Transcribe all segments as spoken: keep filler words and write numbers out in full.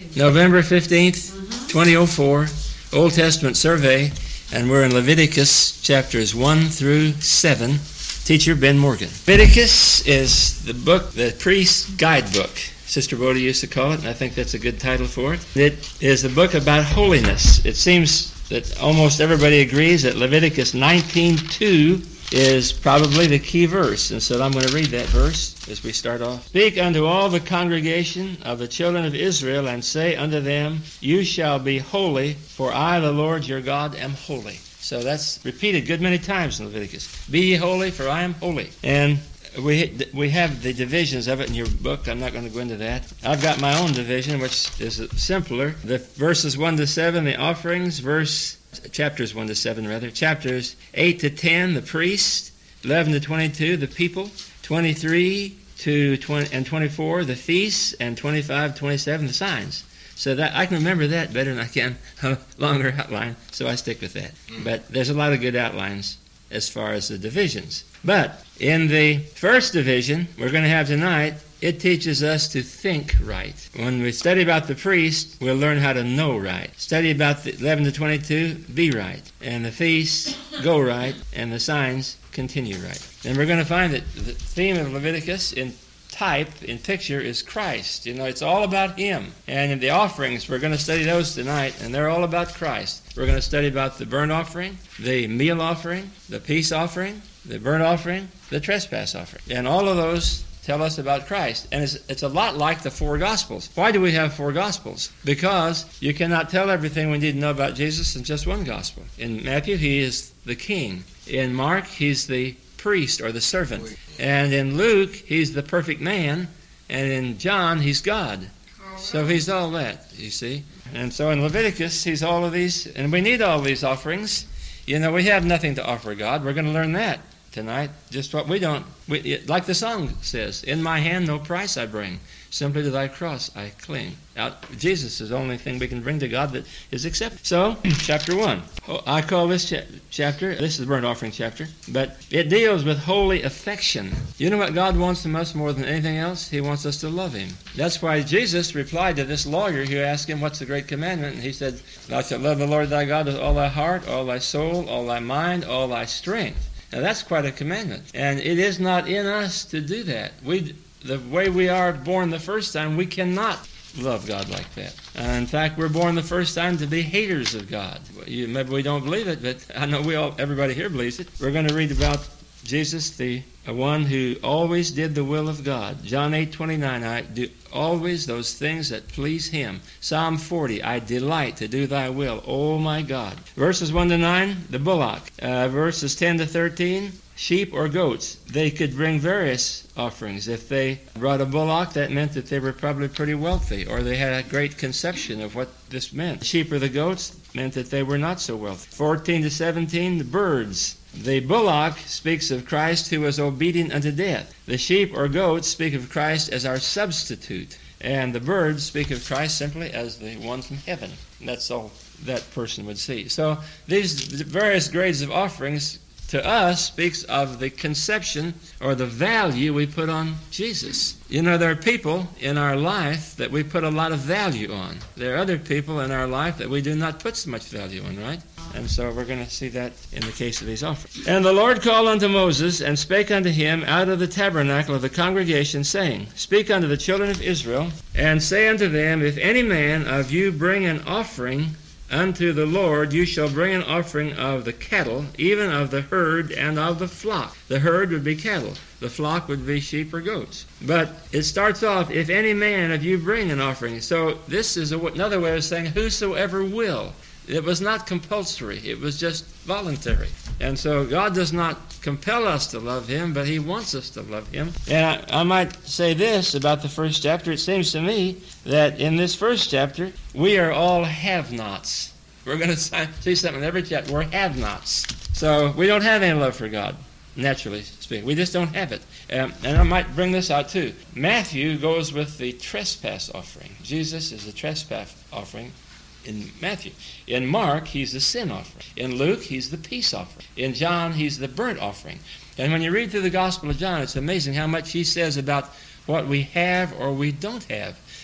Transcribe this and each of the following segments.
November fifteenth, twenty oh four, Old Testament Survey, and we're in Leviticus chapters one through seven. Teacher Ben Morgan. Leviticus is the book, the priest's guidebook. Sister Bodie used to call it, and I think that's a good title for it. It is a book about holiness. It seems that almost everybody agrees that Leviticus nineteen two is probably the key verse. And so I'm going to read that verse as we start off. Speak unto all the congregation of the children of Israel, and say unto them, You shall be holy, for I, the Lord your God, am holy. So that's repeated a good many times in Leviticus. Be ye holy, for I am holy. And we we have the divisions of it in your book. I'm not going to go into that. I've got my own division, which is simpler. The verses one to seven, the offerings, verse chapters one to seven, rather. Chapters eight to ten, the priest. eleven to twenty-two, the people. twenty-three to twenty and twenty-four, the feasts. And twenty-five to twenty-seven, the signs. So that I can remember that better than I can a longer outline, so I stick with that. Mm. But there's a lot of good outlines as far as the divisions. But in the first division we're going to have tonight, it teaches us to think right. When we study about the priest, we'll learn how to know right. Study about the eleven to twenty-two, be right. And the feasts, go right. And the signs, continue right. And we're going to find that the theme of Leviticus in type, in picture, is Christ. You know, it's all about Him. And in the offerings, we're going to study those tonight, and they're all about Christ. We're going to study about the burnt offering, the meal offering, the peace offering, the burnt offering, the trespass offering. And all of those tell us about Christ. And it's, it's a lot like the four Gospels. Why do we have four Gospels? Because you cannot tell everything we need to know about Jesus in just one Gospel. In Matthew, He is the King. In Mark, He's the priest or the servant. And in Luke, He's the perfect man. And in John, He's God. So He's all that, you see. And so in Leviticus, He's all of these. And we need all these offerings. You know, we have nothing to offer God. We're going to learn that tonight. Just what we don't, we, like the song says, in my hand no price I bring, simply to thy cross I cling. Now, Jesus is the only thing we can bring to God that is accepted. So, chapter one. Oh, I call this cha- chapter, this is the burnt offering chapter, but it deals with holy affection. You know what God wants from us more than anything else? He wants us to love Him. That's why Jesus replied to this lawyer who asked Him, what's the great commandment? And He said, thou shalt love the Lord thy God with all thy heart, all thy soul, all thy mind, all thy strength. Now that's quite a commandment. And it is not in us to do that. We, the way we are born the first time, we cannot love God like that. Uh, in fact, we're born the first time to be haters of God. You, maybe we don't believe it, but I know we all, everybody here believes it. We're going to read about Jesus, the one who always did the will of God. John eight twenty-nine, I do always those things that please Him. Psalm forty, I delight to do thy will, O my God. Verses one to nine, the bullock. Uh, verses ten to thirteen, sheep or goats. They could bring various offerings. If they brought a bullock, that meant that they were probably pretty wealthy, or they had a great conception of what this meant. The sheep or the goats meant that they were not so wealthy. fourteen to seventeen, the birds. The bullock speaks of Christ who was obedient unto death. The sheep or goats speak of Christ as our substitute. And the birds speak of Christ simply as the one from heaven. That's all that person would see. So these various grades of offerings to us speaks of the conception or the value we put on Jesus. You know, there are people in our life that we put a lot of value on. There are other people in our life that we do not put so much value on, right? And so we're going to see that in the case of these offerings. And the Lord called unto Moses, and spake unto him out of the tabernacle of the congregation, saying, Speak unto the children of Israel, and say unto them, If any man of you bring an offering unto the Lord, you shall bring an offering of the cattle, even of the herd and of the flock. The herd would be cattle. The flock would be sheep or goats. But it starts off, if any man of you bring an offering. So this is a, another way of saying, whosoever will. It was not compulsory. It was just voluntary. And so God does not compel us to love Him, but He wants us to love Him. And I, I might say this about the first chapter. It seems to me that in this first chapter, we are all have-nots. We're going to see something in every chapter. We're have-nots. So we don't have any love for God, naturally speaking. We just don't have it. Um, and I might bring this out too. Matthew goes with the trespass offering. Jesus is the trespass offering. In Matthew. In Mark, He's the sin offering. In Luke, He's the peace offering. In John, He's the burnt offering. And when you read through the Gospel of John, it's amazing how much he says about what we have or we don't have.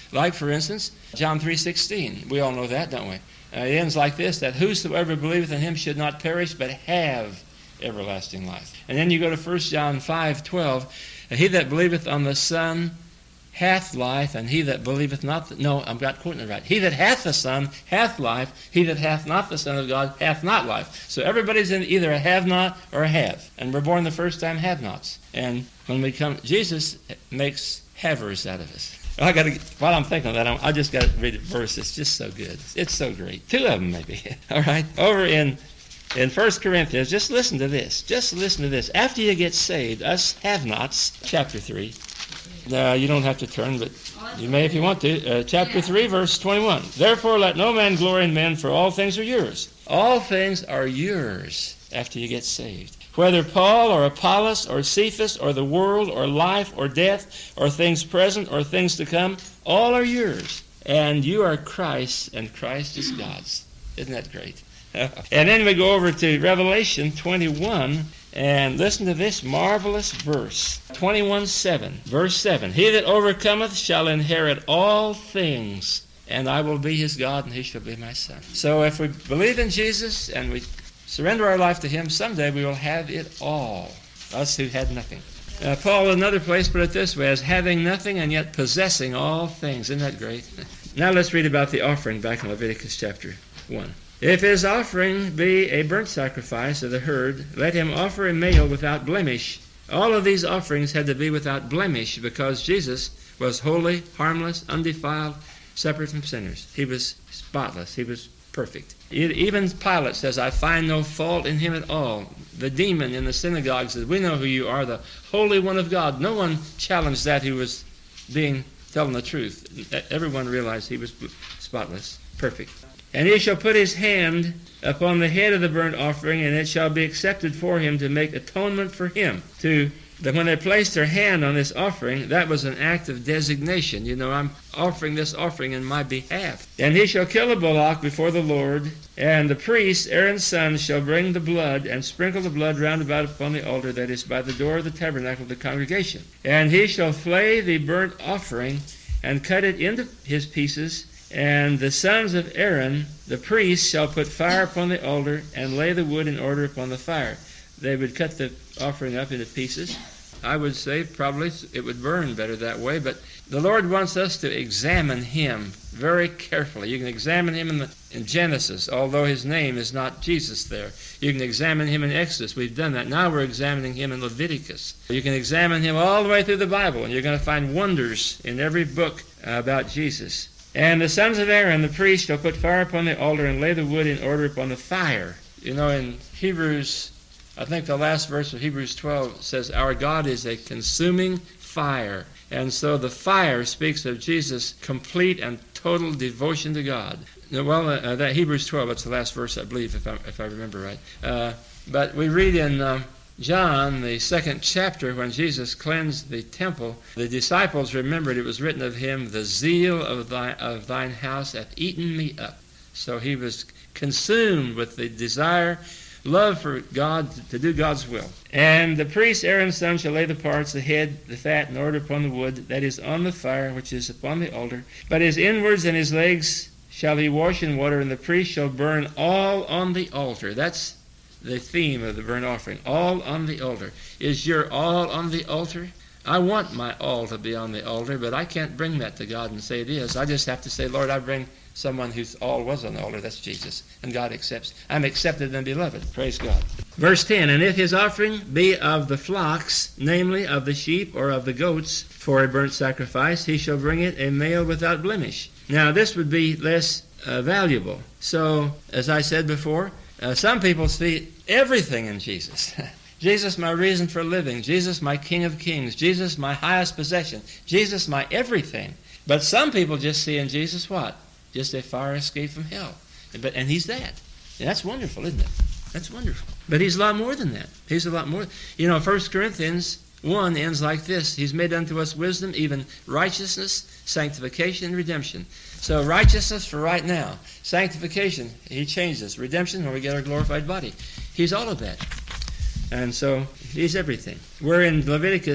Like, for instance, John three sixteen. We all know that, don't we? Uh, it ends like this, that whosoever believeth in him should not perish, but have everlasting life. And then you go to First John five twelve. He that believeth on the Son hath life, and he that believeth not, the, no, I've got quoting it right. He that hath the Son hath life, he that hath not the Son of God hath not life. So everybody's in either a have not or a have. And we're born the first time have-nots. And when we come, Jesus makes havers out of us. I got to. While I'm thinking of that, I just got to read a verse. It's just so good. It's so great. Two of them, maybe. All right. Over in in First Corinthians, just listen to this. Just listen to this. After you get saved, us have-nots, chapter three. Uh, you don't have to turn, but you may if you want to. Uh, chapter three, verse twenty-one. Therefore, let no man glory in men, for all things are yours. All things are yours after you get saved. Whether Paul or Apollos or Cephas or the world or life or death or things present or things to come, all are yours. And you are Christ's, and Christ is God's. Isn't that great? And then we go over to Revelation twenty-one, and listen to this marvelous verse. twenty-one seven, verse seven. He that overcometh shall inherit all things, and I will be his God, and he shall be my son. So if we believe in Jesus and we surrender our life to him, someday we will have it all, us who had nothing. Uh, Paul, in another place, put it this way, as having nothing and yet possessing all things. Isn't that great? Now let's read about the offering back in Leviticus chapter one. If his offering be a burnt sacrifice of the herd, let him offer a male without blemish. All of these offerings had to be without blemish because Jesus was holy, harmless, undefiled, separate from sinners. He was spotless. He was perfect. Even Pilate says, I find no fault in him at all. The demon in the synagogue says, we know who you are, the Holy One of God. No one challenged that who was being telling the truth. Everyone realized he was spotless, perfect. And he shall put his hand upon the head of the burnt offering, and it shall be accepted for him to make atonement for him. To that when they placed their hand on this offering, that was an act of designation. You know, I'm offering this offering in my behalf. And he shall kill a bullock before the Lord, and the priest, Aaron's son, shall bring the blood and sprinkle the blood round about upon the altar that is by the door of the tabernacle of the congregation. And he shall flay the burnt offering and cut it into his pieces, and the sons of Aaron, the priest, shall put fire upon the altar and lay the wood in order upon the fire. They would cut the offering up into pieces. I would say probably it would burn better that way, but the Lord wants us to examine him very carefully. You can examine him in, the, in Genesis, although his name is not Jesus there. You can examine him in Exodus. We've done that. Now we're examining him in Leviticus. You can examine him all the way through the Bible, and you're going to find wonders in every book about Jesus. And the sons of Aaron, the priest, shall put fire upon the altar and lay the wood in order upon the fire. You know, in Hebrews, I think the last verse of Hebrews twelve says, our God is a consuming fire. And so the fire speaks of Jesus' complete and total devotion to God. Well, uh, that Hebrews twelve, that's the last verse, I believe, if I, if I remember right. Uh, but we read in uh, John, the second chapter, when Jesus cleansed the temple, the disciples remembered it was written of him, the zeal of, thy, of thine house hath eaten me up. So he was consumed with the desire, love for God, to do God's will. And the priest Aaron's son shall lay the parts, the head, the fat, in order upon the wood that is on the fire, which is upon the altar. But his inwards and his legs shall he wash in water, and the priest shall burn all on the altar. That's the theme of the burnt offering. All on the altar. Is your all on the altar? I want my all to be on the altar, but I can't bring that to God and say it is. I just have to say, Lord, I bring someone whose all was on the altar. That's Jesus. And God accepts. I'm accepted and beloved. Praise God. Verse ten, and if his offering be of the flocks, namely of the sheep or of the goats, for a burnt sacrifice, he shall bring it a male without blemish. Now, this would be less uh, valuable. So, as I said before, uh, some people see everything in Jesus. Jesus, my reason for living. Jesus, my King of Kings. Jesus, my highest possession. Jesus, my everything. But some people just see in Jesus what? Just a fire escape from hell. But, and he's that. And that's wonderful, isn't it? That's wonderful. But he's a lot more than that. He's a lot more. You know, First Corinthians one ends like this. He's made unto us wisdom, even righteousness, sanctification, and redemption. So righteousness for right now. Sanctification, he changed us. Redemption, when we get our glorified body. He's all of that. And so he's everything. We're in Leviticus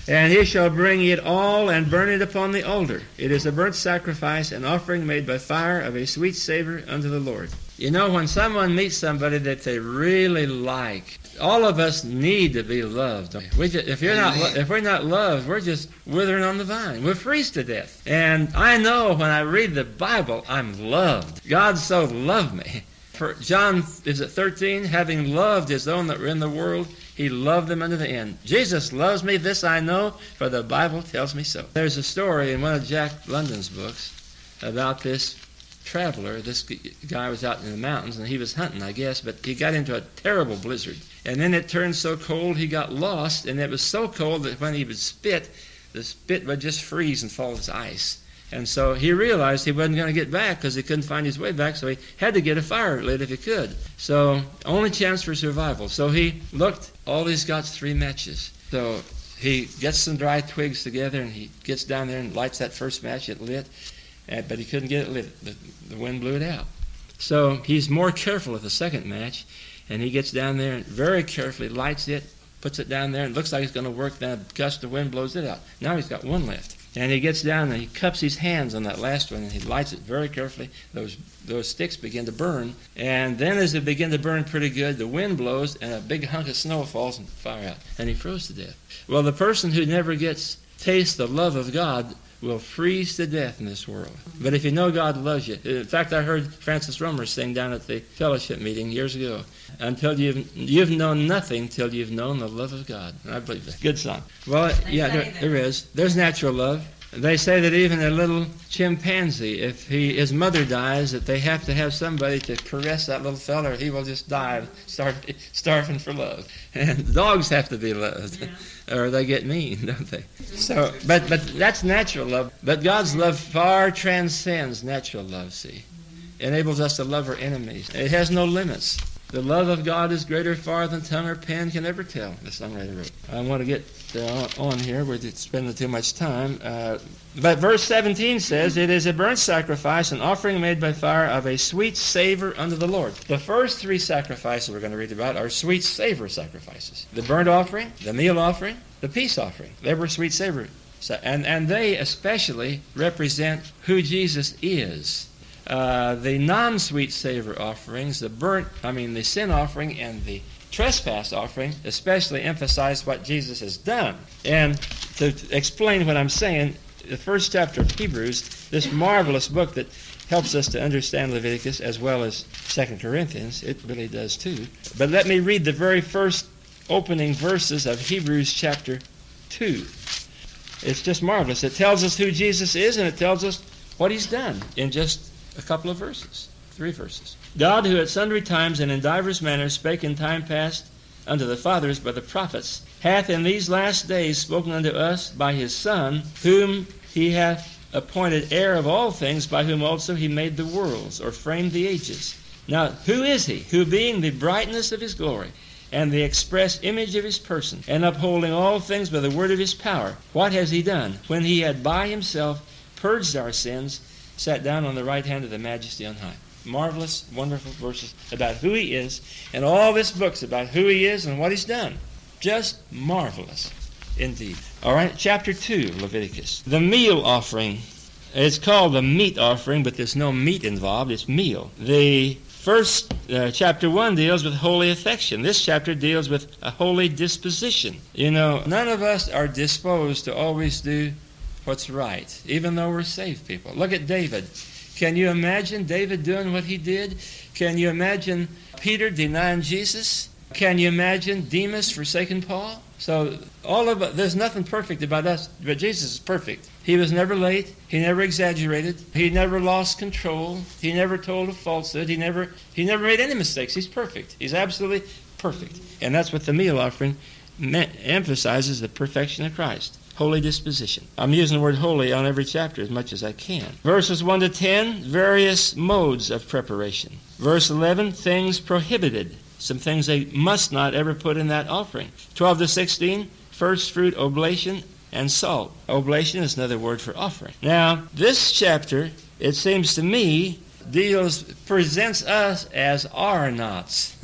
And he shall bring it all and burn it upon the altar. It is a burnt sacrifice, an offering made by fire of a sweet savor unto the Lord. You know, when someone meets somebody that they really like, all of us need to be loved. We just, if you're not, if we're not loved, we're just withering on the vine. We'll freeze to death. And I know when I read the Bible, I'm loved. God so loved me. For John, is it thirteen? Having loved his own that were in the world, he loved them unto the end. Jesus loves me, this I know, for the Bible tells me so. There's a story in one of Jack London's books about this traveler. This guy was out in the mountains, and he was hunting, I guess, but he got into a terrible blizzard. And then it turned so cold he got lost, and it was so cold that when he would spit, the spit would just freeze and fall as ice. And so he realized he wasn't going to get back because he couldn't find his way back, so he had to get a fire lit if he could. So only chance for survival. So he looked, all he's got's three matches. So he gets some dry twigs together, and he gets down there and lights that first match. It lit, but he couldn't get it lit. The, the wind blew it out. So he's more careful with the second match, and he gets down there and very carefully lights it, puts it down there, and it looks like it's going to work. Then a gust of wind blows it out. Now he's got one left. And he gets down and he cups his hands on that last one, and he lights it very carefully. Those those sticks begin to burn. And then as they begin to burn pretty good, the wind blows and a big hunk of snow falls and fire out. And he froze to death. Well, the person who never gets taste the love of God will freeze to death in this world. But if you know God loves you. In fact, I heard Francis Romer sing down at the fellowship meeting years ago. Until you've, you've known nothing till you've known the love of God. I believe that. Good song. Well, yeah, there, there is. There's natural love. They say that even a little chimpanzee, if he, his mother dies, that they have to have somebody to caress that little fella, or he will just die, starve, starving for love. And dogs have to be loved, yeah. Or they get mean, don't they? So, but but that's natural love. But God's love far transcends natural love. See, enables us to love our enemies. It has no limits. The love of God is greater far than tongue or pen can ever tell, the songwriter wrote. I want to get uh, on here. We're spending too much time. Uh, but verse seventeen says, it is a burnt sacrifice, an offering made by fire of a sweet savor unto the Lord. The first three sacrifices we're going to read about are sweet savor sacrifices. The burnt offering, the meal offering, the peace offering. They were sweet savor. And, and they especially represent who Jesus is. Uh, the non-sweet savor offerings, the burnt, I mean the sin offering and the trespass offering, especially emphasize what Jesus has done. And to explain what I'm saying, the first chapter of Hebrews, this marvelous book that helps us to understand Leviticus as well as Second Corinthians, it really does too. But let me read the very first opening verses of Hebrews chapter two. It's just marvelous. It tells us who Jesus is, and it tells us what he's done in just a couple of verses, three verses. God, who at sundry times and in divers manners spake in time past unto the fathers by the prophets, hath in these last days spoken unto us by his Son, whom he hath appointed heir of all things, by whom also he made the worlds, or framed the ages. Now, who is he? Who being the brightness of his glory, and the express image of his person, and upholding all things by the word of his power, what has he done? When he had by himself purged our sins, sat down on the right hand of the Majesty on high. Marvelous, wonderful verses about who he is, and all this book's about who he is and what he's done. Just marvelous indeed. All right, chapter two, Leviticus. The meal offering. It's called the meat offering, but there's no meat involved. It's meal. The first, uh, chapter one deals with holy affection. This chapter deals with a holy disposition. You know, none of us are disposed to always do what's right, even though we're saved people. Look at David. Can you imagine David doing what he did? Can you imagine Peter denying Jesus? Can you imagine Demas forsaking Paul? So all of it, there's nothing perfect about us, but Jesus is perfect. He was never late. He never exaggerated. He never lost control. He never told a falsehood. He never he never made any mistakes. He's perfect. He's absolutely perfect. And that's what the meal offering emphasizes, the perfection of Christ. Holy disposition. I'm using the word holy on every chapter as much as I can. Verses one to ten, various modes of preparation. Verse eleven, things prohibited. Some things they must not ever put in that offering. twelve to sixteen, first fruit oblation and salt. Oblation is another word for offering. Now, this chapter, it seems to me, deals, presents us as are nots.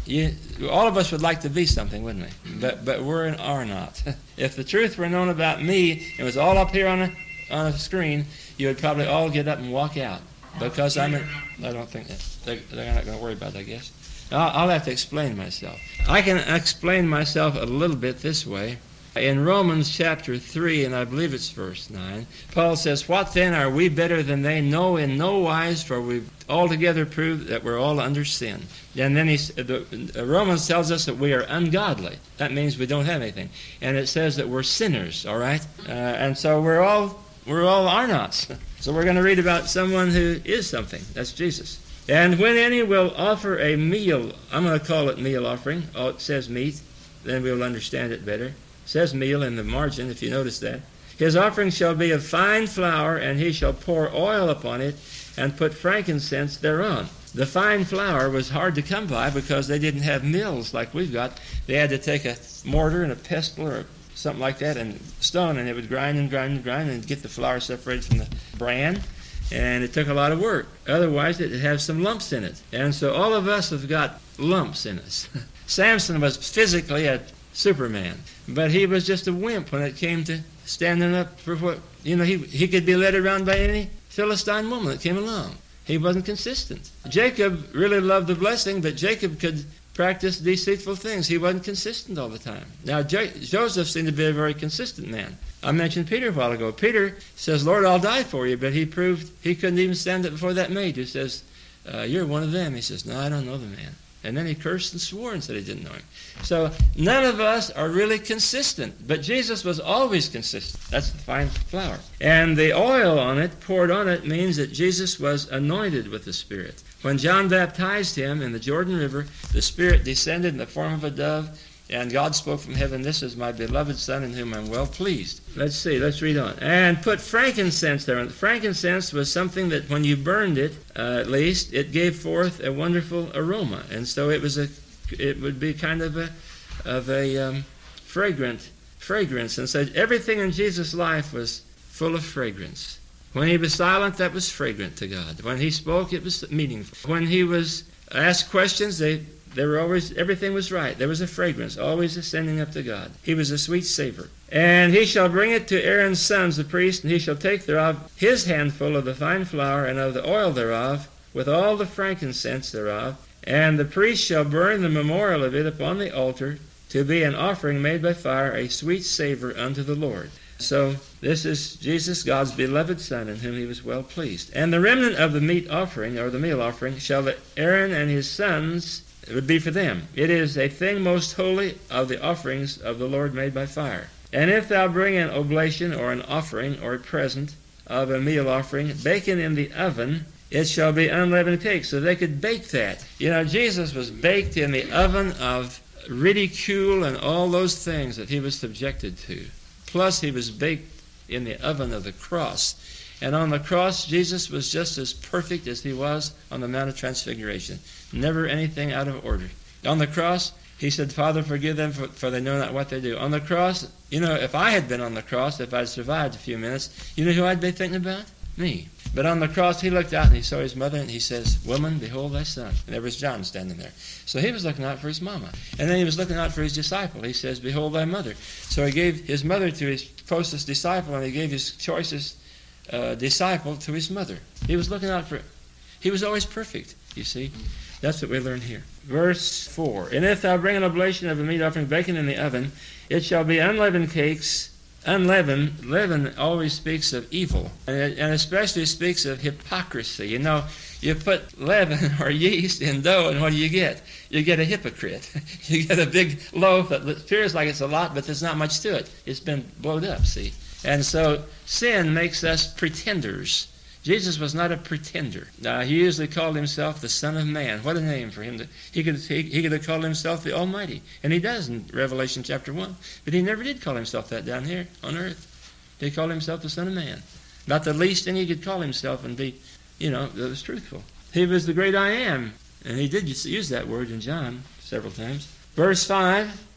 you, all of us would like to be something, wouldn't we? But but we're and are not. If the truth were known about me, it was all up here on a on a screen, you would probably all get up and walk out. Because I'm a, I don't think that they're, they're not going to worry about it, I guess. I'll, I'll have to explain myself. I can explain myself a little bit this way. In Romans chapter three, and I believe it's verse nine, Paul says, "What then, are we better than they? No, in no wise, for we've altogether proved that we're all under sin." And then he, the, Romans tells us that we are ungodly. That means we don't have anything. And it says that we're sinners, all right? Uh, and so we're all, we're all are nots. So we're going to read about someone who is something. That's Jesus. "And when any will offer a meal," I'm going to call it meal offering. Oh, it says meat. Then we'll understand it better. It says meal in the margin, if you notice that. "His offering shall be of fine flour, and he shall pour oil upon it, and put frankincense thereon." The fine flour was hard to come by because they didn't have mills like we've got. They had to take a mortar and a pestle or something like that and stone, and it would grind and grind and grind and get the flour separated from the bran. And it took a lot of work. Otherwise, it would have some lumps in it. And so all of us have got lumps in us. Samson was physically a Superman, but he was just a wimp when it came to standing up for what, you know, he, he could be led around by any Philistine woman that came along. He wasn't consistent. Jacob really loved the blessing, but Jacob could practice deceitful things. He wasn't consistent all the time. Now, Jo- Joseph seemed to be a very consistent man. I mentioned Peter a while ago. Peter says, "Lord, I'll die for you," but he proved he couldn't even stand up before that maid who says, uh, "You're one of them." He says, "No, I don't know the man." And then he cursed and swore and said he didn't know him. So none of us are really consistent. But Jesus was always consistent. That's the fine flour. And the oil on it, poured on it, means that Jesus was anointed with the Spirit. When John baptized him in the Jordan River, the Spirit descended in the form of a dove, and God spoke from heaven, "This is my beloved Son in whom I'm well pleased." Let's see, let's read on. "And put frankincense there." And frankincense was something that when you burned it, uh, at least, it gave forth a wonderful aroma. And so it was a, it would be kind of a, of a um, fragrant fragrance. And so everything in Jesus' life was full of fragrance. When he was silent, that was fragrant to God. When he spoke, it was meaningful. When he was asked questions, they They were always, everything was right. There was a fragrance, always ascending up to God. He was a sweet savor. "And he shall bring it to Aaron's sons, the priest, and he shall take thereof his handful of the fine flour and of the oil thereof, with all the frankincense thereof, and the priest shall burn the memorial of it upon the altar, to be an offering made by fire, a sweet savor unto the Lord." So this is Jesus, God's beloved Son, in whom he was well pleased. "And the remnant of the meat offering, or the meal offering, shall Aaron and his sons," it would be for them. "It is a thing most holy of the offerings of the Lord made by fire. And if thou bring an oblation, or an offering, or a present of a meal offering, baken in the oven, it shall be unleavened cake." So they could bake that. You know, Jesus was baked in the oven of ridicule and all those things that he was subjected to. Plus, he was baked in the oven of the cross. And on the cross, Jesus was just as perfect as he was on the Mount of Transfiguration. Never anything out of order. On the cross, he said, "Father, forgive them, for, for they know not what they do." On the cross, you know, if I had been on the cross, if I'd survived a few minutes, you know who I'd be thinking about? Me. But on the cross, he looked out and he saw his mother, and he says, "Woman, behold thy son." And there was John standing there. So he was looking out for his mama. And then he was looking out for his disciple. He says, "Behold thy mother." So he gave his mother to his closest disciple, and he gave his choicest Uh, disciple to his mother. He was looking out for it. He was always perfect, you see. That's what we learn here. Verse four. "And if thou bring an oblation of a meat offering baken in the oven, it shall be unleavened cakes." Unleavened, leaven always speaks of evil, and, it, and especially speaks of hypocrisy. You know, you put leaven or yeast in dough, and what do you get? You get a hypocrite. You get a big loaf that appears like it's a lot, but there's not much to it. It's been blowed up, see. And so sin makes us pretenders. Jesus was not a pretender. Uh, he usually called himself the Son of Man. What a name for him. To, he, could, he, he could have called himself the Almighty. And he does in Revelation chapter one. But he never did call himself that down here on earth. He called himself the Son of Man. Not the least thing he could call himself and be, you know, that was truthful. He was the great I Am. And he did use that word in John several times. Verse five.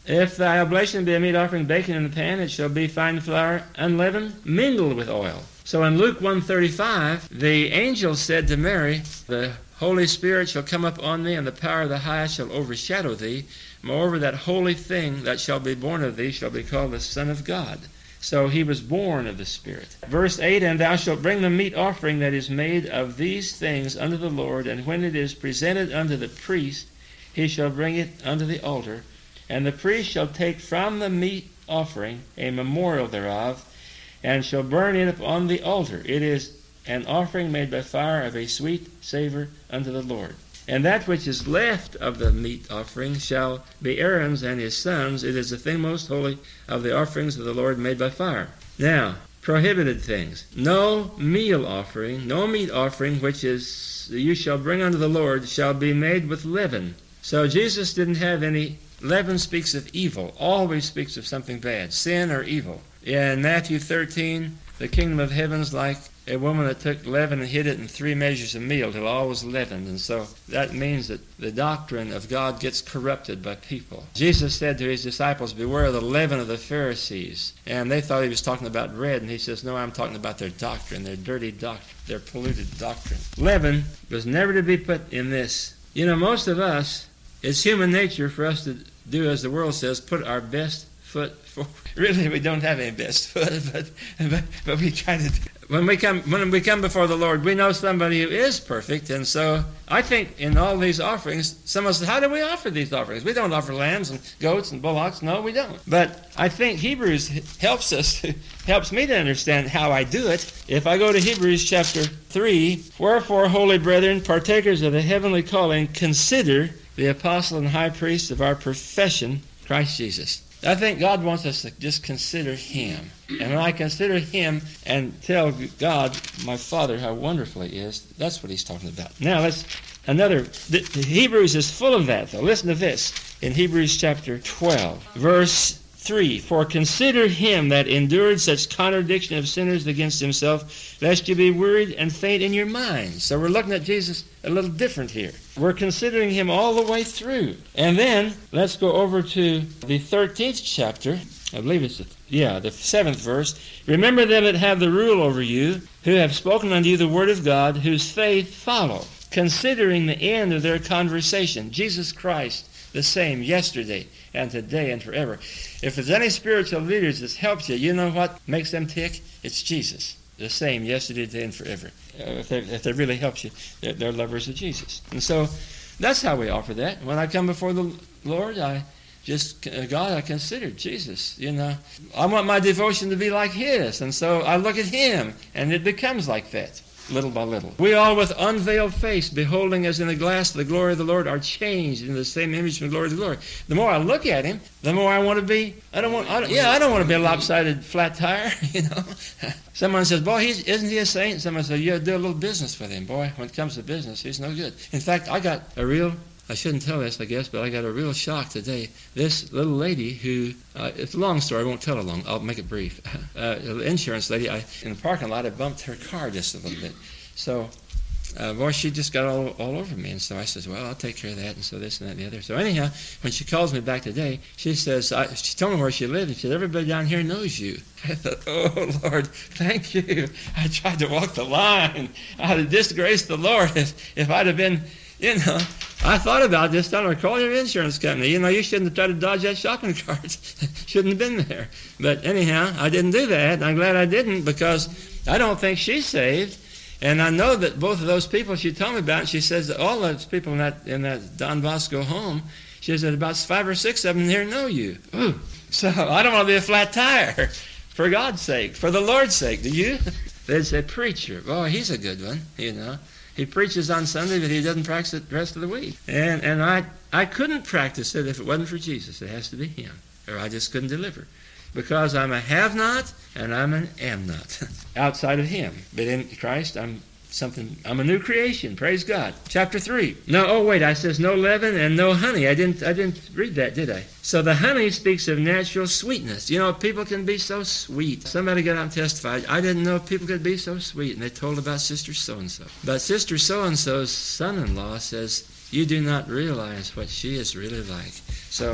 If thy oblation be a meat offering baken in the pan, it shall be fine flour, unleavened, mingled with oil. So in Luke one thirty-five, the angel said to Mary, the Holy Spirit shall come up on thee, and the power of the highest shall overshadow thee. Moreover, that holy thing that shall be born of thee shall be called the Son of God. So he was born of the Spirit. Verse eight, and thou shalt bring the meat offering that is made of these things unto the Lord, and when it is presented unto the priest, he shall bring it unto the altar. And the priest shall take from the meat offering a memorial thereof, and shall burn it upon the altar. It is an offering made by fire of a sweet savour unto the Lord. And that which is left of the meat offering shall be Aaron's and his sons. It is the thing most holy of the offerings of the Lord made by fire. Now, prohibited things. No meal offering, no meat offering, which is you shall bring unto the Lord, shall be made with leaven. So Jesus didn't have any. Leaven speaks of evil, always speaks of something bad, sin or evil. In Matthew thirteen, the kingdom of heaven's like a woman that took leaven and hid it in three measures of meal till all was leavened. And so that means that the doctrine of God gets corrupted by people. Jesus said to his disciples, beware of the leaven of the Pharisees. And they thought he was talking about bread, and he says, no, I'm talking about their doctrine, their dirty doctrine, their polluted doctrine. Leaven was never to be put in this. You know, most of us, it's human nature for us to do as the world says, put our best foot forward. Really, we don't have any best foot, but, but but we try to. When we come when we come before the Lord, we know somebody who is perfect, and so I think in all these offerings, someone says, "How do we offer these offerings? We don't offer lambs and goats and bullocks. No, we don't." But I think Hebrews helps us, to, helps me to understand how I do it. If I go to Hebrews chapter three, wherefore, holy brethren, partakers of the heavenly calling, consider the apostle and high priest of our profession, Christ Jesus. I think God wants us to just consider Him. And when I consider Him and tell God, my Father, how wonderful He is, that's what He's talking about. Now, let's, another, the, the Hebrews is full of that, though. Listen to this in Hebrews chapter twelve, verse three. For consider Him that endured such contradiction of sinners against Himself, lest you be wearied and faint in your minds. So we're looking at Jesus a little different here. We're considering Him all the way through. And then, let's go over to the thirteenth chapter. I believe it's, the, yeah, the seventh verse. Remember them that have the rule over you, who have spoken unto you the word of God, whose faith follow, considering the end of their conversation. Jesus Christ, the same yesterday and today and forever. If there's any spiritual leaders that's helped you, you know what makes them tick? It's Jesus. The same yesterday, today, and forever. Uh, if, they, if they really helps you, they're, they're lovers of Jesus. And so that's how we offer that. When I come before the Lord, I just, uh, God, I consider Jesus. You know, I want my devotion to be like His. And so I look at Him, and it becomes like that, little by little. We all with unveiled face, beholding as in a glass the glory of the Lord, are changed into the same image from glory to glory. The more I look at Him, the more I want to be, I don't want, I don't, yeah, I don't want to be a lopsided flat tire, you know. Someone says, boy, he's, isn't he a saint? Someone says, yeah, do a little business with him. Boy, when it comes to business, he's no good. In fact, I got a real, I shouldn't tell this, I guess, but I got a real shock today. This little lady who, uh, it's a long story, I won't tell it long, I'll make it brief. Uh, an insurance lady, I, in the parking lot, I bumped her car just a little bit. So, uh, boy, she just got all, all over me. And so I says, well, I'll take care of that, and so this and that and the other. So anyhow, when she calls me back today, she says, I, she told me where she lived, and she said, everybody down here knows you. I thought, oh, Lord, thank you. I tried to walk the line. I'd have disgraced the Lord if, if I'd have been, you know. I thought about this, telling her, call your insurance company. You know, you shouldn't have tried to dodge that shopping cart. Shouldn't have been there. But anyhow, I didn't do that, and I'm glad I didn't, because I don't think she's saved. And I know that both of those people she told me about, she says that all those people in that in that Don Bosco home, she said about five or six of them here know you. Ooh. So I don't want to be a flat tire, for God's sake, for the Lord's sake. Do you? They'd say, preacher, boy, he's a good one, you know. He preaches on Sunday, but he doesn't practice it the rest of the week. And and I I couldn't practice it if it wasn't for Jesus. It has to be Him, or I just couldn't deliver. Because I'm a have-not and I'm an am-not outside of Him. But in Christ, I'm something. I'm a new creation. Praise God. Chapter three. No, oh wait, I says no leaven and no honey. I didn't. I didn't read that, did I? So the honey speaks of natural sweetness. You know, people can be so sweet. Somebody got out and testified. I didn't know people could be so sweet, and they told about Sister so and so. But Sister so and so's son-in-law says you do not realize what she is really like. So.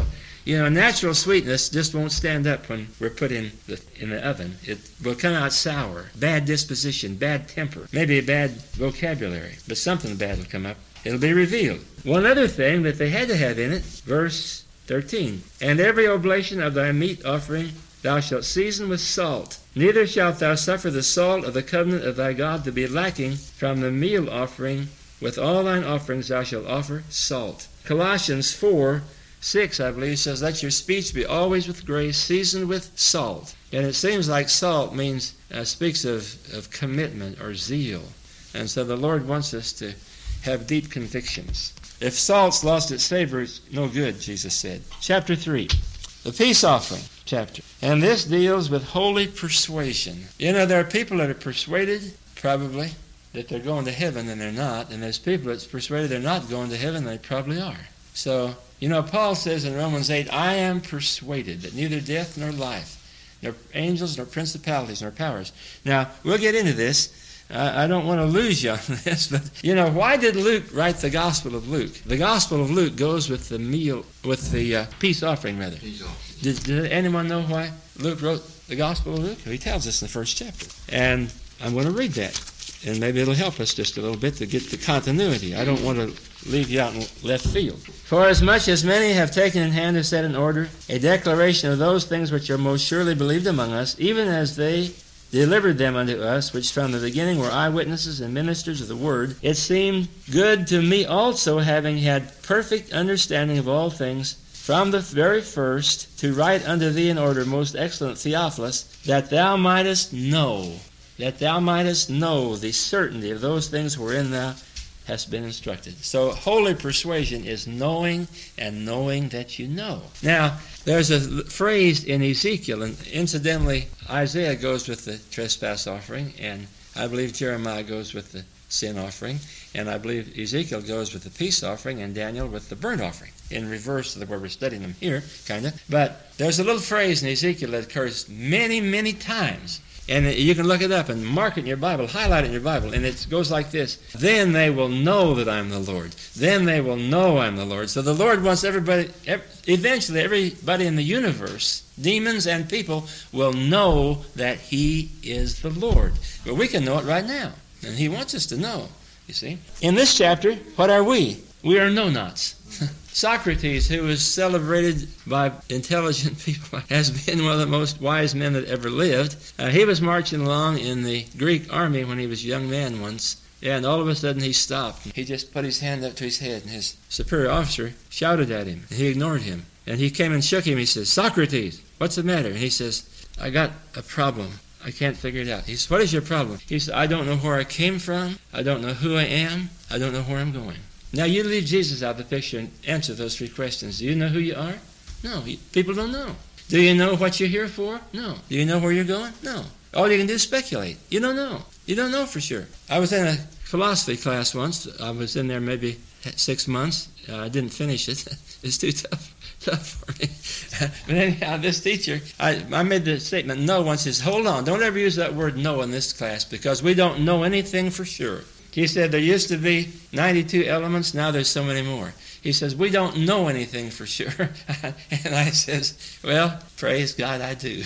You know, natural sweetness just won't stand up when we're put in the in the oven. It will come out sour, bad disposition, bad temper, maybe a bad vocabulary, but something bad will come up. It'll be revealed. One other thing that they had to have in it, verse thirteen, and every oblation of thy meat offering thou shalt season with salt. Neither shalt thou suffer the salt of the covenant of thy God to be lacking from the meal offering. With all thine offerings thou shalt offer salt. Colossians four, six, I believe, says, let your speech be always with grace, seasoned with salt. And it seems like salt means, uh, speaks of, of commitment or zeal. And so the Lord wants us to have deep convictions. If salt's lost its savor, it's no good, Jesus said. Chapter three, the peace offering chapter. And this deals with holy persuasion. You know, there are people that are persuaded, probably, that they're going to heaven and they're not. And there's people that's persuaded they're not going to heaven and they probably are. So, you know, Paul says in Romans eight, I am persuaded that neither death nor life, nor angels, nor principalities, nor powers. Now, we'll get into this. I don't want to lose you on this, but, you know, why did Luke write the Gospel of Luke? The Gospel of Luke goes with the meal, with the uh, peace offering, rather. Peace offering. Did, did anyone know why Luke wrote the Gospel of Luke? He tells us in the first chapter. And I'm going to read that, and maybe it'll help us just a little bit to get the continuity. I don't want to leave you out in left field. For as much as many have taken in hand to set in order a declaration of those things which are most surely believed among us, even as they delivered them unto us, which from the beginning were eyewitnesses and ministers of the word, it seemed good to me also, having had perfect understanding of all things, from the very first, to write unto thee in order, most excellent Theophilus, that thou mightest know, that thou mightest know the certainty of those things wherein thou hast been instructed. So holy persuasion is knowing and knowing that you know. Now, there's a phrase in Ezekiel, and incidentally, Isaiah goes with the trespass offering, and I believe Jeremiah goes with the sin offering, and I believe Ezekiel goes with the peace offering, and Daniel with the burnt offering, in reverse to the way we're studying them here, kind of. But there's a little phrase in Ezekiel that occurs many, many times. And you can look it up and mark it in your Bible, highlight it in your Bible, and it goes like this. Then they will know that I'm the Lord. Then they will know I'm the Lord. So the Lord wants everybody, eventually everybody in the universe, demons and people, will know that He is the Lord. But we can know it right now. And He wants us to know, you see. In this chapter, what are we? We are know-nots. Socrates, who was celebrated by intelligent people as being one of the most wise men that ever lived, uh, he was marching along in the Greek army when he was a young man once, and all of a sudden he stopped. He just put his hand up to his head, and his superior officer shouted at him, and he ignored him. And he came and shook him. He says, Socrates, what's the matter? And he says, I got a problem. I can't figure it out. He says, what is your problem? He said, I don't know where I came from. I don't know who I am. I don't know where I'm going. Now, you leave Jesus out of the picture and answer those three questions. Do you know who you are? No. People don't know. Do you know what you're here for? No. Do you know where you're going? No. All you can do is speculate. You don't know. You don't know for sure. I was in a philosophy class once. I was in there maybe six months. Uh, I didn't finish it. It's too tough. Tough for me. But anyhow, this teacher, I, I made the statement, no, one says, hold on, don't ever use that word no in this class because we don't know anything for sure. He said there used to be ninety-two elements, now there's so many more. He says, we don't know anything for sure. And I says, well, praise God, I do.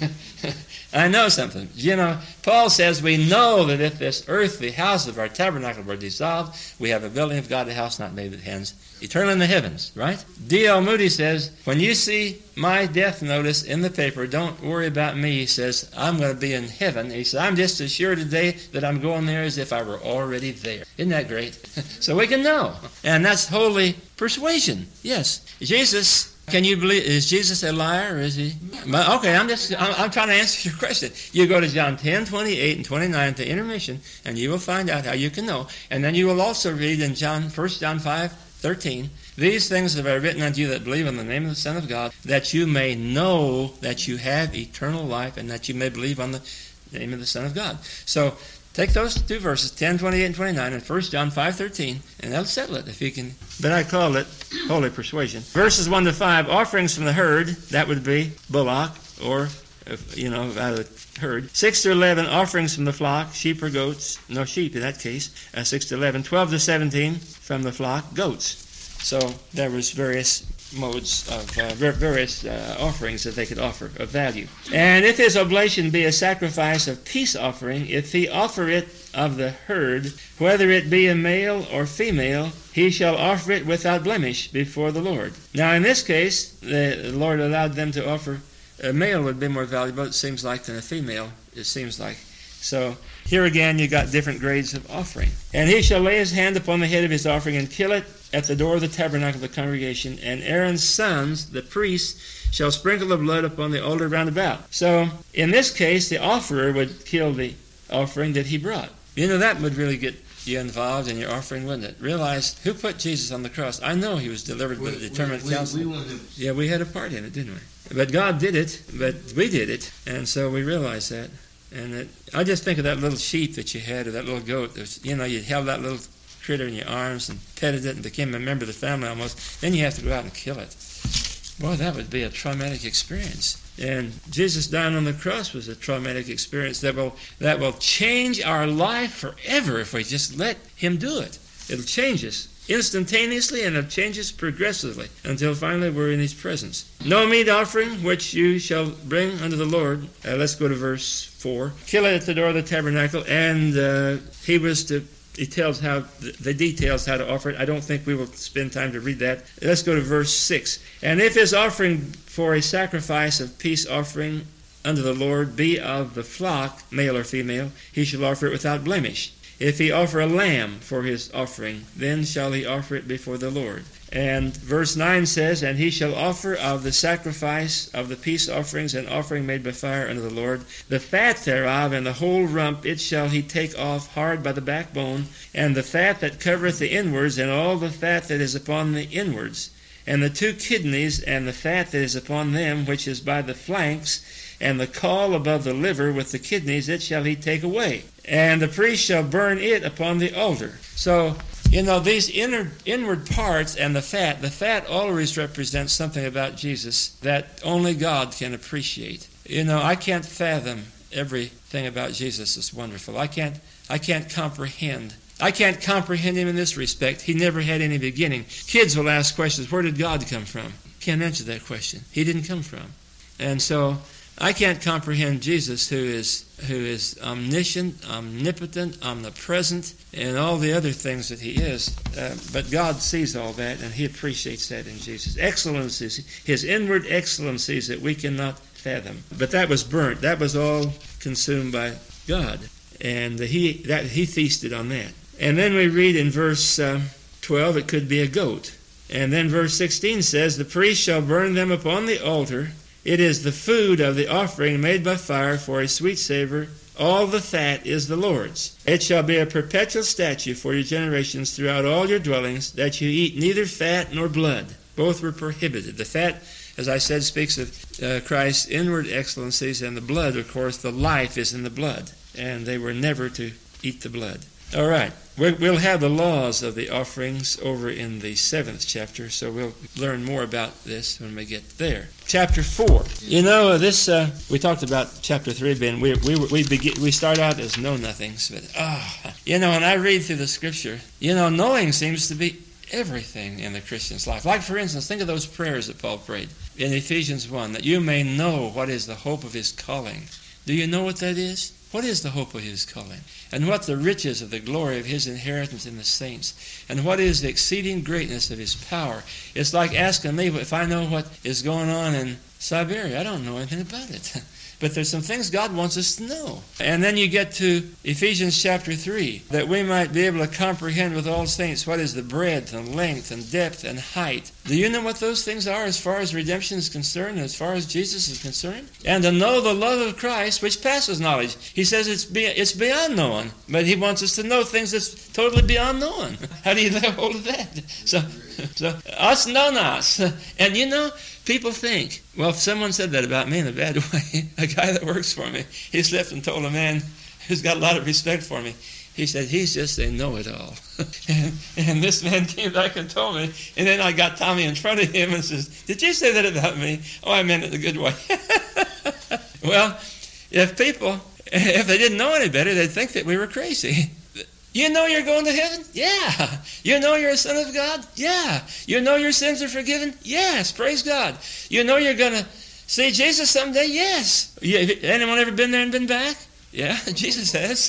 I know something. You know, Paul says we know that if this earthly house of our tabernacle were dissolved, we have a building of God, a house not made with hands, eternal in the heavens, right? D L Moody says, when you see my death notice in the paper, don't worry about me. He says, I'm going to be in heaven. He says, I'm just as sure today that I'm going there as if I were already there. Isn't that great? So we can know. And that's holy persuasion. Yes. Jesus, can you believe, is Jesus a liar or is he? Okay, I'm just, I'm, I'm trying to answer your question. You go to John ten, twenty-eight and twenty-nine at the intermission, and you will find out how you can know. And then you will also read in John, First John five, thirteen, these things have I written unto you that believe in the name of the Son of God, that you may know that you have eternal life, and that you may believe on the name of the Son of God. So, take those two verses, ten, twenty-eight, and twenty-nine, and First John five, thirteen, and that'll settle it if you can. But I call it holy persuasion. Verses one to five, offerings from the herd, that would be bullock, or, you know, out of the herd. six to eleven, offerings from the flock, sheep or goats. No sheep in that case. Uh, six to eleven. twelve to seventeen, from the flock, goats. So there was various modes of uh, various uh, offerings that they could offer of value. And if his oblation be a sacrifice of peace offering, if he offer it of the herd, whether it be a male or female, he shall offer it without blemish before the Lord. Now in this case, the Lord allowed them to offer, a male would be more valuable, it seems like, than a female, it seems like. So here again you got different grades of offering. And he shall lay his hand upon the head of his offering and kill it at the door of the tabernacle of the congregation, and Aaron's sons, the priests, shall sprinkle the blood upon the altar round about. So in this case, the offerer would kill the offering that he brought. You know, that would really get you involved in your offering, wouldn't it? Realize who put Jesus on the cross. I know he was delivered with a determined we, we, counsel. We wanted... Yeah, we had a part in it, didn't we? But God did it, but we did it, and so we realized that. And it, I just think of that little sheep that you had, or that little goat. That was, you know, you held that little critter in your arms and petted it and became a member of the family almost. Then you have to go out and kill it. Boy, that would be a traumatic experience. And Jesus dying on the cross was a traumatic experience that will that will change our life forever if we just let him do it. It'll change us instantaneously, and it'll change us progressively until finally we're in his presence. No meat offering which you shall bring unto the Lord. Uh, let's go to verse four. Kill it at the door of the tabernacle, and uh, he was to... He tells how the details how to offer it. I don't think we will spend time to read that. Let's go to verse six. And if his offering for a sacrifice of peace offering unto the Lord be of the flock, male or female, he shall offer it without blemish. If he offer a lamb for his offering, then shall he offer it before the Lord. And verse nine says, and he shall offer of the sacrifice of the peace offerings and offering made by fire unto the Lord, the fat thereof and the whole rump, it shall he take off hard by the backbone, and the fat that covereth the inwards, and all the fat that is upon the inwards, and the two kidneys, and the fat that is upon them, which is by the flanks, and the caul above the liver with the kidneys, it shall he take away. And the priest shall burn it upon the altar. So, you know, these inner, inward parts and the fat, the fat always represents something about Jesus that only God can appreciate. You know, I can't fathom everything about Jesus is wonderful. I can't, I can't comprehend. I can't comprehend him in this respect. He never had any beginning. Kids will ask questions, where did God come from? Can't answer that question. He didn't come from. And so I can't comprehend Jesus, who is who is omniscient, omnipotent, omnipresent, and all the other things that he is. Uh, but God sees all that, and he appreciates that in Jesus. Excellencies, his inward excellencies that we cannot fathom. But that was burnt. That was all consumed by God, and he that he feasted on that. And then we read in verse uh, twelve, it could be a goat. And then verse sixteen says, the priest shall burn them upon the altar. It is the food of the offering made by fire for a sweet savor. All the fat is the Lord's. It shall be a perpetual statute for your generations throughout all your dwellings, that you eat neither fat nor blood. Both were prohibited. The fat, as I said, speaks of uh, Christ's inward excellencies, and the blood, of course, the life is in the blood. And they were never to eat the blood. All right. We'll have the laws of the offerings over in the seventh chapter, so we'll learn more about this when we get there. Chapter four. You know, this uh, we talked about chapter three, Ben. We we we begin, we start out as know-nothings, but ah, oh, you know, when I read through the Scripture, you know, knowing seems to be everything in the Christian's life. Like, for instance, think of those prayers that Paul prayed in Ephesians one, that you may know what is the hope of his calling. Do you know what that is? What is the hope of his calling? And what the riches of the glory of his inheritance in the saints? And what is the exceeding greatness of his power? It's like asking me if I know what is going on in Siberia. I don't know anything about it. But there's some things God wants us to know. And then you get to Ephesians chapter three, that we might be able to comprehend with all saints what is the breadth and length and depth and height. Do you know what those things are as far as redemption is concerned, as far as Jesus is concerned? And to know the love of Christ, which passes knowledge. He says it's be, it's beyond knowing, but he wants us to know things that's totally beyond knowing. How do you lay hold of that? So, so us know us. And you know, people think, well, if someone said that about me in a bad way, a guy that works for me, he slipped and told a man who's got a lot of respect for me, he said, he's just a know-it-all. and, and this man came back and told me, and then I got Tommy in front of him and says, did you say that about me? Oh, I meant it a good way. Well, if people, if they didn't know any better, they'd think that we were crazy. You know you're going to heaven? Yeah. You know you're a son of God? Yeah. You know your sins are forgiven? Yes. Praise God. You know you're going to see Jesus someday? Yes. You, anyone ever been there and been back? Yeah, Jesus has.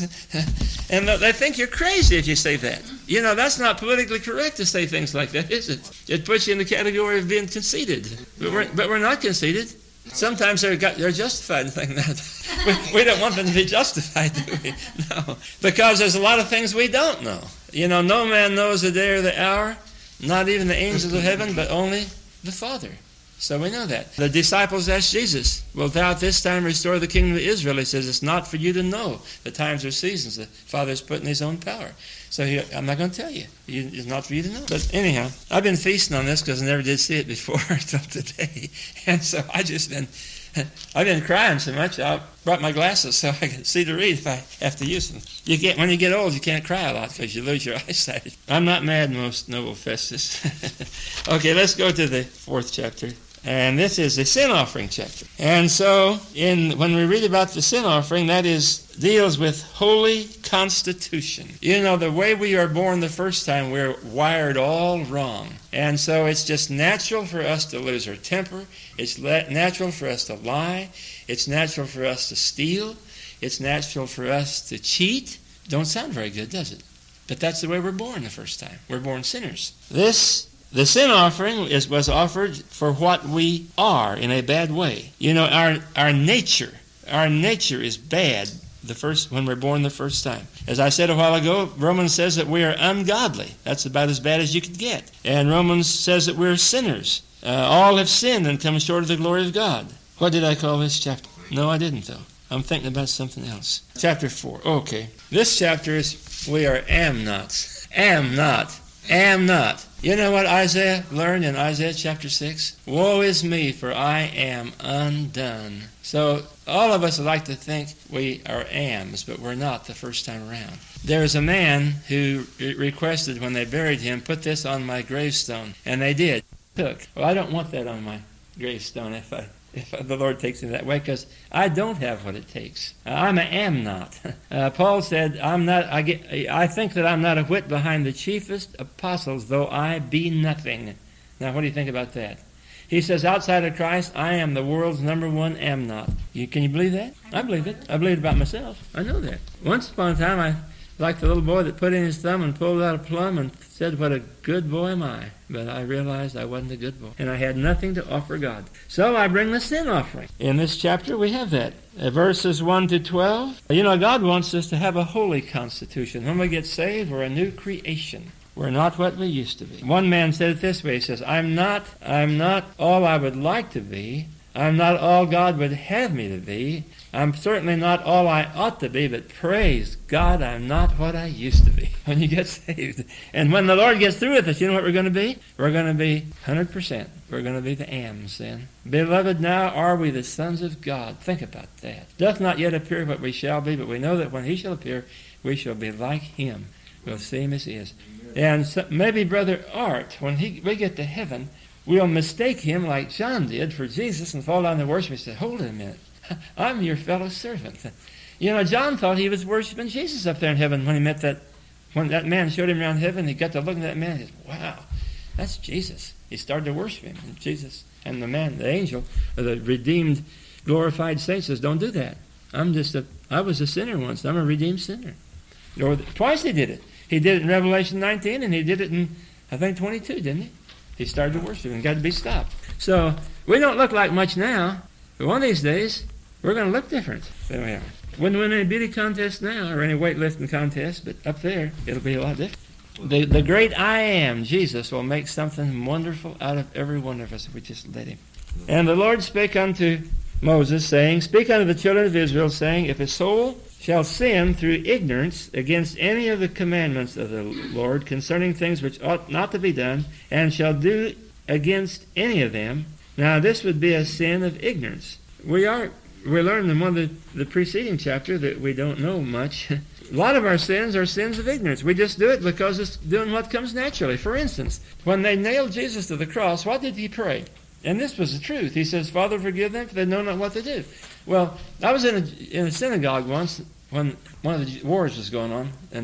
And they think you're crazy if you say that. You know, that's not politically correct to say things like that, is it? It puts you in the category of being conceited. But we're, but we're not conceited. Sometimes they're, got, they're justified in thinking that. we, we don't want them to be justified, do we? No. Because there's a lot of things we don't know. You know, no man knows the day or the hour, not even the angels of heaven, but only the Father. So we know that. The disciples asked Jesus, "Wilt thou at this time restore the kingdom of Israel?" He says, "It's not for you to know the times or seasons the Father's put in his own power." So he, I'm not going to tell you. It's not for you to know. But anyhow, I've been feasting on this because I never did see it before until today. And so I just been, I've been crying so much, I brought my glasses so I can see to read if I have to use them. You get, when you get old, you can't cry a lot because you lose your eyesight. I'm not mad, most noble Festus. Okay, let's go to the fourth chapter. And this is the sin offering chapter. And so, in when we read about the sin offering, that is deals with holy constitution. You know, the way we are born the first time, we're wired all wrong. And so it's just natural for us to lose our temper. It's natural for us to lie. It's natural for us to steal. It's natural for us to cheat. Don't sound very good, does it? But that's the way we're born the first time. We're born sinners. This The sin offering is, was offered for what we are in a bad way. You know, our our nature, our nature is bad the first when we're born the first time. As I said a while ago, Romans says that we are ungodly. That's about as bad as you could get. And Romans says that we're sinners. Uh, all have sinned and come short of the glory of God. What did I call this chapter? No, I didn't, though. I'm thinking about something else. Chapter four. Okay. This chapter is, we are am-nots. Am-not. Am not. You know what Isaiah learned in Isaiah chapter six? Woe is me, for I am undone. So all of us like to think we are ams, but we're not the first time around. There was a man who requested when they buried him, put this on my gravestone. And they did. Took. Well, I don't want that on my gravestone if I if the Lord takes me that way, because I don't have what it takes. I'm an am not. Uh, Paul said, "I'm not. I get. I think that I'm not a whit behind the chiefest apostles, though I be nothing." Now, what do you think about that? He says, outside of Christ, I am the world's number one am not. You, can you believe that? I believe it. I believe it about myself. I know that. Once upon a time, I like the little boy that put in his thumb and pulled out a plum and said, "What a good boy am I." But I realized I wasn't a good boy. And I had nothing to offer God. So I bring the sin offering. In this chapter, we have that. Uh, verses one to twelve. You know, God wants us to have a holy constitution. When we get saved, we're a new creation. We're not what we used to be. One man said it this way. He says, I'm not, I'm not all I would like to be. I'm not all God would have me to be. I'm certainly not all I ought to be, but praise God, I'm not what I used to be when you get saved. And when the Lord gets through with us, you know what we're going to be? We're going to be one hundred percent. We're going to be the ams then. Beloved, now are we the sons of God. Think about that. Doth not yet appear what we shall be, but we know that when he shall appear, we shall be like him. We'll see him as he is. And so maybe Brother Art, when he, we get to heaven, we'll mistake him like John did for Jesus and fall down to worship and say, hold it a minute. I'm your fellow servant. You know, John thought he was worshiping Jesus up there in heaven when he met that, when that man showed him around heaven. He got to looking at that man and he said, wow, that's Jesus. He started to worship him. And Jesus and the man, the angel, or the redeemed, glorified saint says, don't do that. I'm just a, I was a sinner once. I'm a redeemed sinner. Or twice he did it. He did it in Revelation nineteen and he did it in, I think, twenty-two, didn't he? He started to worship and got to be stopped. So we don't look like much now, but one of these days, we're going to look different than we are. Wouldn't win any beauty contest now or any weightlifting contest, but up there, it'll be a lot different. The, the great I am, Jesus, will make something wonderful out of every one of us if we just let him. And the Lord spake unto Moses, saying, Speak unto the children of Israel, saying, If a soul shall sin through ignorance against any of the commandments of the Lord concerning things which ought not to be done, and shall do against any of them, now this would be a sin of ignorance. We are we learned in one of the, the preceding chapter that we don't know much. A lot of our sins are sins of ignorance. We just do it because it's doing what comes naturally. For instance, when they nailed Jesus to the cross, what did he pray? And this was the truth. He says, Father, forgive them, for they know not what they do. Well, I was in a, in a synagogue once when one of the wars was going on, and the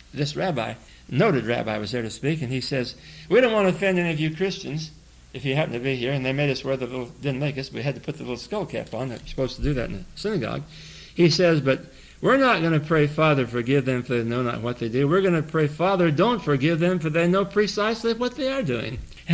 this rabbi, noted rabbi, was there to speak, and he says, we don't want to offend any of you Christians if you happen to be here, and they made us wear the little, didn't make us, we had to put the little skull cap on. They're supposed to do that in the synagogue. He says, but we're not going to pray, Father, forgive them for they know not what they do. We're going to pray, Father, don't forgive them for they know precisely what they are doing.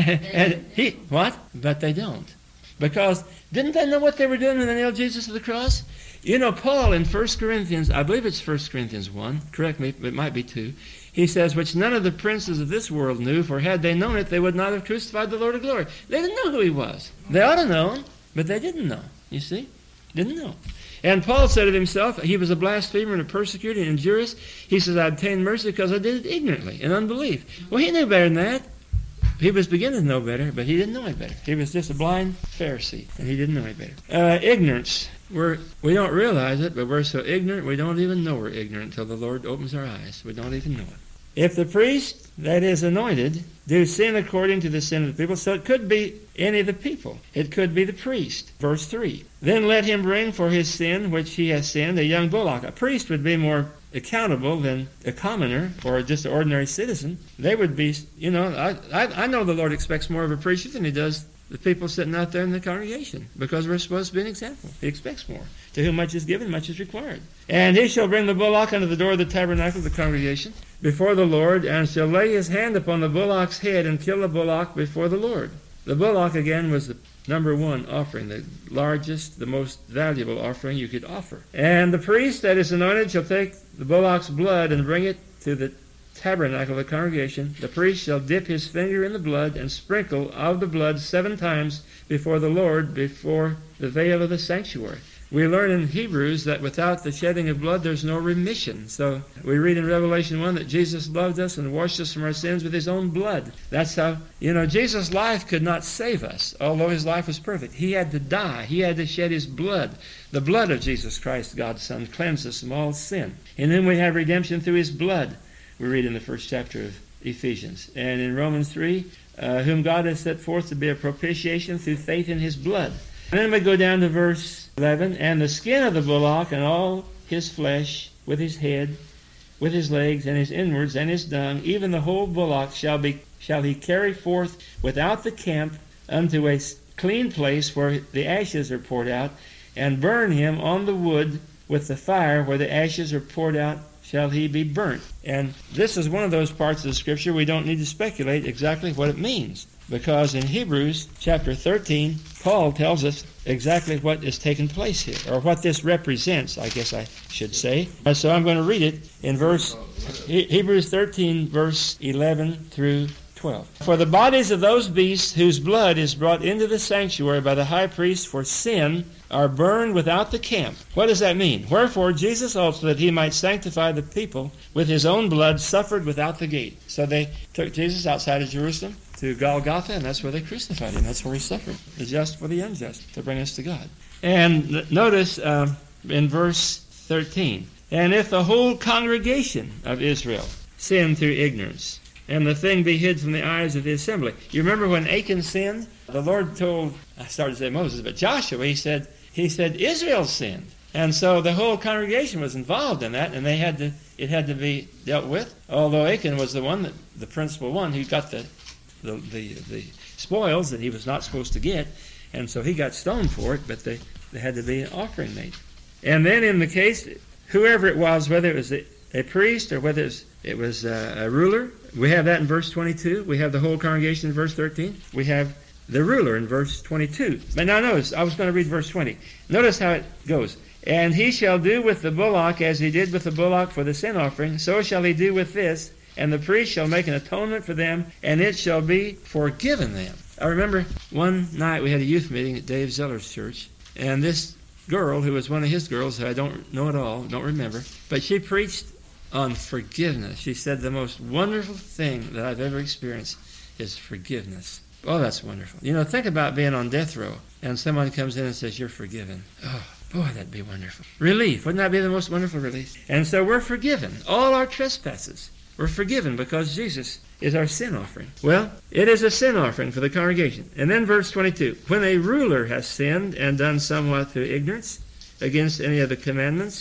And he, what? But they don't. Because didn't they know what they were doing when they nailed Jesus to the cross? You know, Paul in First Corinthians, I believe it's First Corinthians one, correct me, it might be two, he says, which none of the princes of this world knew, for had they known it, they would not have crucified the Lord of glory. They didn't know who he was. They ought to know, but they didn't know, you see? Didn't know. And Paul said of himself, he was a blasphemer and a persecutor and injurious. He says, I obtained mercy because I did it ignorantly, in unbelief. Well, he knew better than that. He was beginning to know better, but he didn't know any better. He was just a blind Pharisee, and he didn't know any better. Uh, ignorance. We're, we don't realize it, but we're so ignorant, we don't even know we're ignorant until the Lord opens our eyes. We don't even know it. If the priest that is anointed do sin according to the sin of the people, so it could be any of the people. It could be the priest. Verse three. Then let him bring for his sin, which he has sinned, a young bullock. A priest would be more accountable than a commoner or just an ordinary citizen. They would be, you know, I, I, I know the Lord expects more of a preacher than he does the people sitting out there in the congregation, because we're supposed to be an example. He expects more. To whom much is given, much is required. And he shall bring the bullock unto the door of the tabernacle of the congregation before the Lord, and shall lay his hand upon the bullock's head and kill the bullock before the Lord. The bullock, again, was the number one offering, the largest, the most valuable offering you could offer. And the priest that is anointed shall take the bullock's blood and bring it to the tabernacle of the congregation. The priest shall dip his finger in the blood and sprinkle of the blood seven times before the Lord, before the veil of the sanctuary. We learn in Hebrews that without the shedding of blood there's no remission. So we read in Revelation one that Jesus loved us and washed us from our sins with his own blood. That's how, you know, Jesus' life could not save us, although his life was perfect. He had to die. He had to shed his blood. The blood of Jesus Christ, God's Son, cleansed us from all sin. And then we have redemption through his blood. We read in the first chapter of Ephesians. And in Romans three, uh, whom God has set forth to be a propitiation through faith in his blood. And then we go down to verse eleven. And the skin of the bullock and all his flesh, with his head, with his legs, and his inwards, and his dung, even the whole bullock shall be shall he carry forth without the camp unto a clean place where the ashes are poured out, and burn him on the wood with the fire where the ashes are poured out, shall he be burnt. And this is one of those parts of the Scripture we don't need to speculate exactly what it means, because in Hebrews chapter thirteen, Paul tells us exactly what is taking place here, or what this represents, I guess I should say. So I'm going to read it in verse Hebrews thirteen, verse eleven through twelve. For the bodies of those beasts whose blood is brought into the sanctuary by the high priest for sin are burned without the camp. What does that mean? Wherefore Jesus also, that he might sanctify the people with his own blood, suffered without the gate. So they took Jesus outside of Jerusalem to Golgotha, and that's where they crucified him. That's where he suffered, the just for the unjust, to bring us to God. And notice uh, in verse thirteen, and if the whole congregation of Israel sin through ignorance, and the thing be hid from the eyes of the assembly. You remember when Achan sinned? The Lord told, I started to say Moses, but Joshua, he said, he said Israel sinned. And so the whole congregation was involved in that, and they had to, it had to be dealt with. Although Achan was the one, that, the principal one, who got the, the, the, the spoils that he was not supposed to get, and so he got stoned for it, but they, there had to be an offering made. And then in the case, whoever it was, whether it was a, a priest or whether it was, it was a, a ruler, we have that in verse twenty-two. We have the whole congregation in verse thirteen. We have the ruler in verse twenty-two. But now notice, I was going to read verse twenty. Notice how it goes. And he shall do with the bullock as he did with the bullock for the sin offering, so shall he do with this, and the priest shall make an atonement for them, and it shall be forgiven them. I remember one night we had a youth meeting at Dave Zeller's church, and this girl, who was one of his girls, who I don't know at all, don't remember, but she preached on forgiveness. She said the most wonderful thing that I've ever experienced is forgiveness. Oh, that's wonderful. You know, think about being on death row and someone comes in and says, you're forgiven. Oh, boy, that'd be wonderful. Relief. Wouldn't that be the most wonderful relief? And so we're forgiven. All our trespasses. We're forgiven because Jesus is our sin offering. Well, it is a sin offering for the congregation. And then verse twenty-two. When a ruler has sinned and done somewhat through ignorance against any of the commandments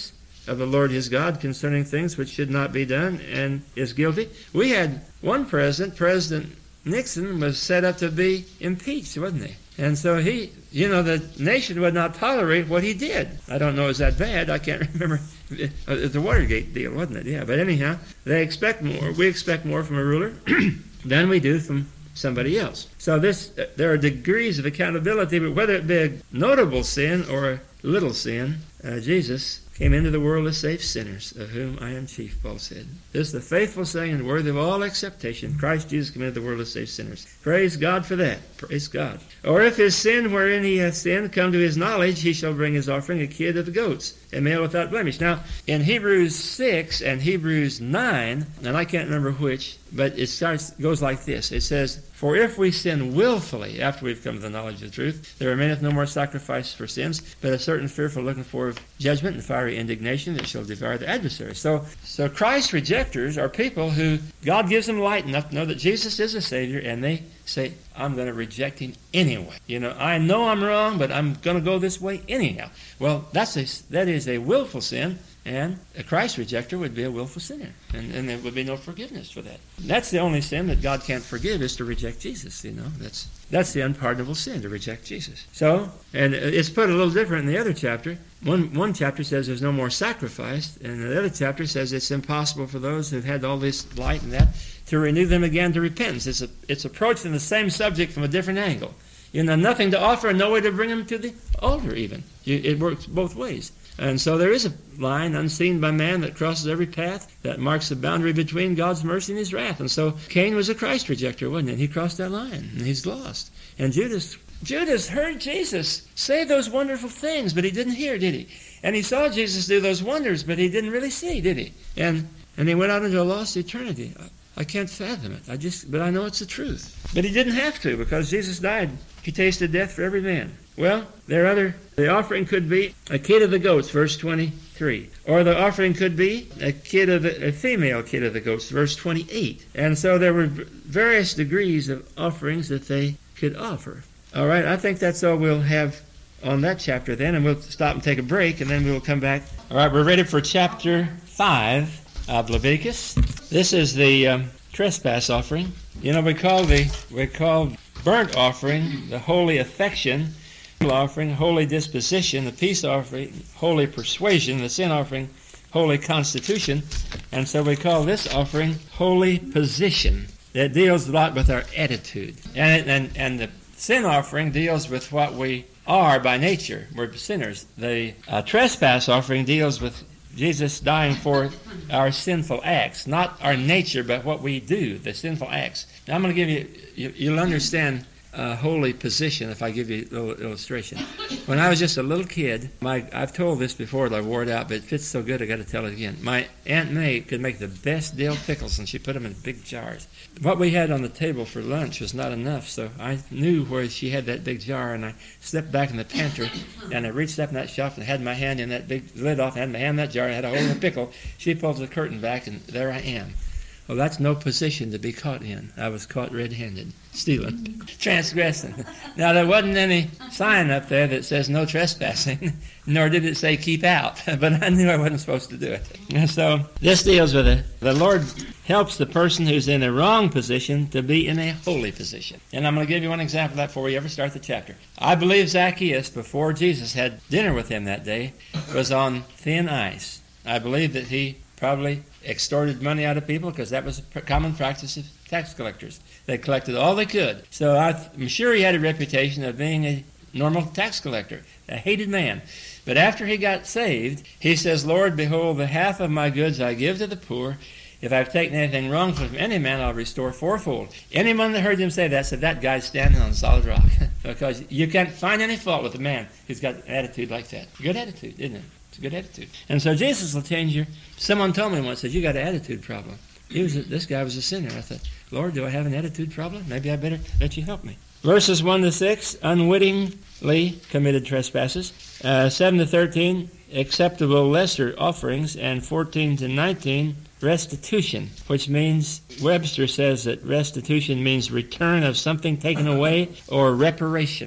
of the Lord his God concerning things which should not be done, and is guilty. We had one president, President Nixon, was set up to be impeached, wasn't he? And so he, you know, the nation would not tolerate what he did. I don't know, is that bad? I can't remember. The Watergate deal, wasn't it? Yeah, but anyhow, they expect more. We expect more from a ruler than we do from somebody else. So this, there are degrees of accountability, but whether it be a notable sin or a little sin, uh, Jesus came into the world to save sinners, of whom I am chief, Paul said. This is the faithful saying and worthy of all acceptation. Christ Jesus came into the world to save sinners. Praise God for that. Praise God. Or if his sin wherein he hath sinned come to his knowledge, he shall bring his offering a kid of the goats, a male without blemish. Now, in Hebrews six and Hebrews nine, and I can't remember which, but it starts goes like this. It says, for if we sin willfully after we've come to the knowledge of the truth, there remaineth no more sacrifice for sins, but a certain fearful looking for of judgment and fiery indignation that shall devour the adversary. So, so Christ rejectors are people who God gives them light enough to know that Jesus is a Savior, and they say, I'm going to reject him anyway. You know, I know I'm wrong, but I'm going to go this way anyhow. Well, that's a, that is a willful sin, and a Christ rejecter would be a willful sinner, and, and there would be no forgiveness for that. That's the only sin that God can't forgive, is to reject Jesus, you know. That's that's the unpardonable sin, to reject Jesus. So, and it's put a little different in the other chapter. One one chapter says there's no more sacrifice, and the other chapter says it's impossible for those who've had all this light and that to renew them again to repentance. It's a, it's approaching the same subject from a different angle. You know, nothing to offer and no way to bring them to the altar even. You, it works both ways. And so there is a line unseen by man that crosses every path that marks the boundary between God's mercy and his wrath. And so Cain was a Christ rejecter, wasn't he? He crossed that line, and he's lost. And Judas Judas heard Jesus say those wonderful things, but he didn't hear, did he? And he saw Jesus do those wonders, but he didn't really see, did he? And and he went out into a lost eternity. I, I can't fathom it. I just, but I know it's the truth. But he didn't have to, because Jesus died. He tasted death for every man. Well, there are other, the offering could be a kid of the goats, verse twenty-three. Or the offering could be a kid of the, a female kid of the goats, verse twenty-eight. And so there were various degrees of offerings that they could offer. All right, I think that's all we'll have on that chapter then, and we'll stop and take a break, and then we'll come back. All right, we're ready for chapter five of Leviticus. This is the um, trespass offering. You know, we call the we call burnt offering the holy affection, offering holy disposition, the peace offering holy persuasion, the sin offering holy constitution, and so we call this offering holy position. That deals a lot with our attitude, and and and the sin offering deals with what we are by nature. We're sinners. The uh, trespass offering deals with Jesus dying for our sinful acts, not our nature, but what we do, the sinful acts. Now I'm going to give you, you you'll understand uh, holy position if I give you a little illustration. When I was just a little kid, my I've told this before, I wore it out, but it fits so good I got to tell it again. My Aunt May could make the best dill pickles, and she put them in big jars. What we had on the table for lunch was not enough, so I knew where she had that big jar, and I stepped back in the pantry, and I reached up in that shelf and had my hand in that big lid off, and had my hand in that jar, and had a hole in the pickle. She pulls the curtain back, and there I am. Well, that's no position to be caught in. I was caught red-handed, stealing, transgressing. Now, there wasn't any sign up there that says no trespassing, nor did it say keep out, but I knew I wasn't supposed to do it. And so this deals with it. The Lord helps the person who's in a wrong position to be in a holy position. And I'm going to give you one example of that before we ever start the chapter. I believe Zacchaeus, before Jesus had dinner with him that day, was on thin ice. I believe that he probably extorted money out of people, because that was a common practice of tax collectors. They collected all they could. So I'm sure he had a reputation of being a normal tax collector, a hated man. But after he got saved, he says, Lord, behold, the half of my goods I give to the poor. If I've taken anything wrong from any man, I'll restore fourfold. Anyone that heard him say that said, that guy's standing on solid rock. Because you can't find any fault with a man who's got an attitude like that. Good attitude, isn't it? It's a good attitude. And so Jesus will change your... Someone told me once, said, you got an attitude problem. He was a, this guy was a sinner. I thought, Lord, do I have an attitude problem? Maybe I better let you help me. Verses one to six, unwittingly committed trespasses. Uh, seven to thirteen, acceptable lesser offerings. And fourteen to nineteen, restitution, which means, Webster says that restitution means return of something taken away or reparation.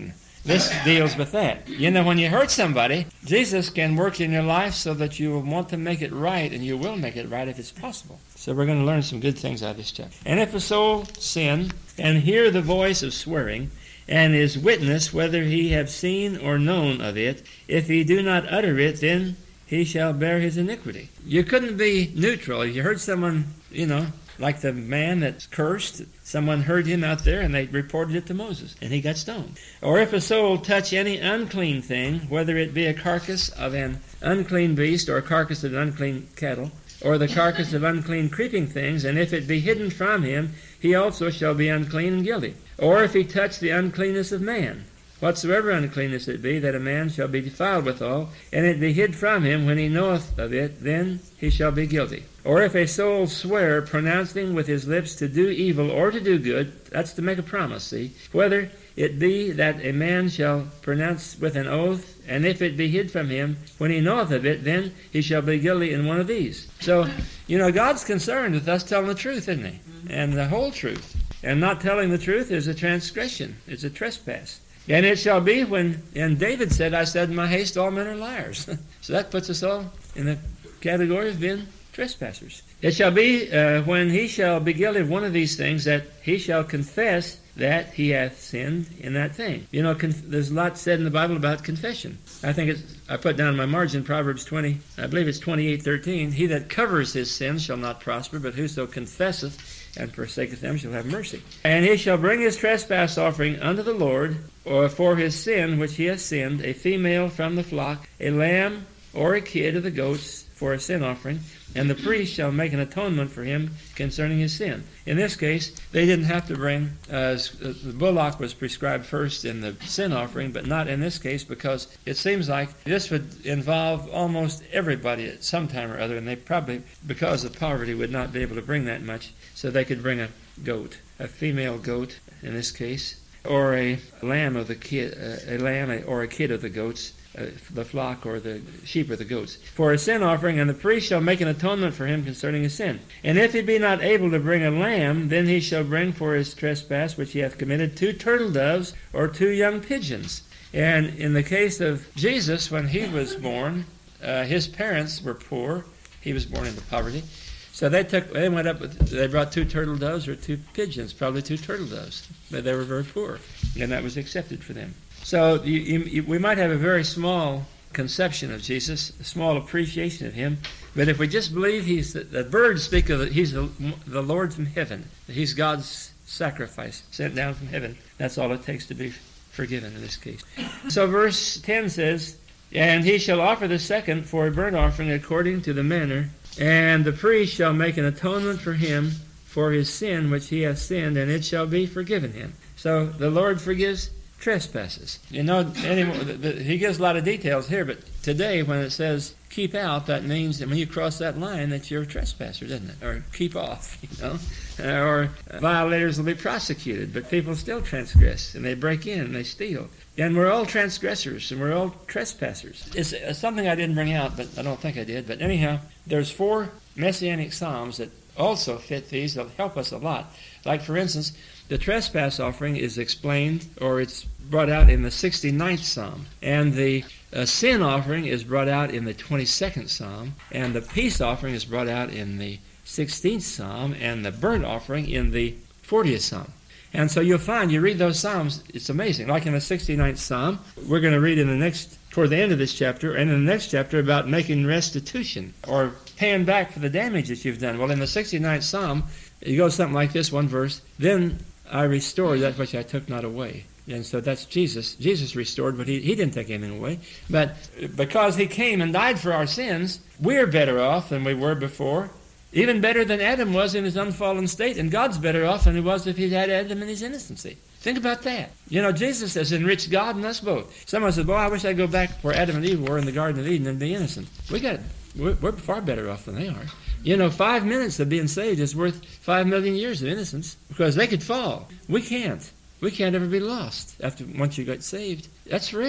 This deals with that. You know, when you hurt somebody, Jesus can work in your life so that you will want to make it right, and you will make it right if it's possible. So we're going to learn some good things out of this chapter. And if a soul sin, and hear the voice of swearing, and is witness whether he have seen or known of it, if he do not utter it, then he shall bear his iniquity. You couldn't be neutral. If you heard someone, you know, like the man that's cursed, someone heard him out there and they reported it to Moses, and he got stoned. Or if a soul touch any unclean thing, whether it be a carcass of an unclean beast, or a carcass of unclean cattle, or the carcass of unclean creeping things, and if it be hidden from him, he also shall be unclean and guilty. Or if he touch the uncleanness of man, whatsoever uncleanness it be, that a man shall be defiled withal, and it be hid from him when he knoweth of it, then he shall be guilty. Or if a soul swear, pronouncing with his lips to do evil or to do good, that's to make a promise, see, whether it be that a man shall pronounce with an oath, and if it be hid from him, when he knoweth of it, then he shall be guilty in one of these. So, you know, God's concerned with us telling the truth, isn't he? And the whole truth. And not telling the truth is a transgression. It's a trespass. And it shall be when, and David said, I said in my haste, all men are liars. So that puts us all in the category of being trespassers. It shall be uh, when he shall be guilty of one of these things, that he shall confess that he hath sinned in that thing. You know, conf- there's a lot said in the Bible about confession. I think it's, I put down in my margin, Proverbs twenty, I believe it's twenty-eight thirteen. He that covers his sins shall not prosper, but whoso confesseth and forsaketh them shall have mercy. And he shall bring his trespass offering unto the Lord, or for his sin which he hath sinned, a female from the flock, a lamb or a kid of the goats for a sin offering, and the priest shall make an atonement for him concerning his sin. In this case, they didn't have to bring, uh, the bullock was prescribed first in the sin offering, but not in this case, because it seems like this would involve almost everybody at some time or other, and they probably, because of poverty, would not be able to bring that much, so they could bring a goat, a female goat in this case, or a lamb of the kid, uh, a lamb or a kid of the goats, Uh, the flock or the sheep or the goats, for a sin offering, and the priest shall make an atonement for him concerning his sin. And if he be not able to bring a lamb, then he shall bring for his trespass which he hath committed two turtle doves or two young pigeons. And in the case of Jesus, when he was born, uh, his parents were poor. He was born into poverty. So they took, they went up with, they brought two turtle doves or two pigeons, probably two turtle doves, but they were very poor, and that was accepted for them. So you, you, we might have a very small conception of Jesus, a small appreciation of him, but if we just believe he's the, the birds speak of it, he's the, the Lord from heaven, he's God's sacrifice sent down from heaven. That's all it takes to be forgiven in this case. So verse ten says, and he shall offer the second for a burnt offering according to the manner, and the priest shall make an atonement for him for his sin which he hath sinned, and it shall be forgiven him. So the Lord forgives trespasses. You know, anymore, the, the, he gives a lot of details here, but today when it says keep out, that means that when you cross that line that you're a trespasser, doesn't it? Or keep off, you know? Uh, or uh, violators will be prosecuted, but people still transgress, and they break in, and they steal. And we're all transgressors, and we're all trespassers. It's uh, something I didn't bring out, but I don't think I did. But anyhow, there's four Messianic Psalms that also fit these. They'll help us a lot. Like, for instance, the trespass offering is explained, or it's brought out in the sixty-ninth Psalm. And the uh, sin offering is brought out in the twenty-second Psalm. And the peace offering is brought out in the sixteenth Psalm. And the burnt offering in the fortieth Psalm. And so you'll find, you read those Psalms, it's amazing. Like in the sixty-ninth Psalm, we're going to read in the next, toward the end of this chapter, and in the next chapter about making restitution, or paying back for the damage that you've done. Well, in the sixty-ninth Psalm, it goes something like this, one verse, then I restored that which I took not away. And so that's Jesus. Jesus restored, but he, he didn't take anything away. But because he came and died for our sins, we're better off than we were before. Even better than Adam was in his unfallen state. And God's better off than he was if he'd had Adam in his innocency. Think about that. You know, Jesus has enriched God and us both. Someone says, boy, I wish I'd go back where Adam and Eve were in the Garden of Eden and be innocent. We got, we're, we're far better off than they are. You know, five minutes of being saved is worth five million years of innocence, because they could fall. We can't. We can't ever be lost after once you got saved. That's forever.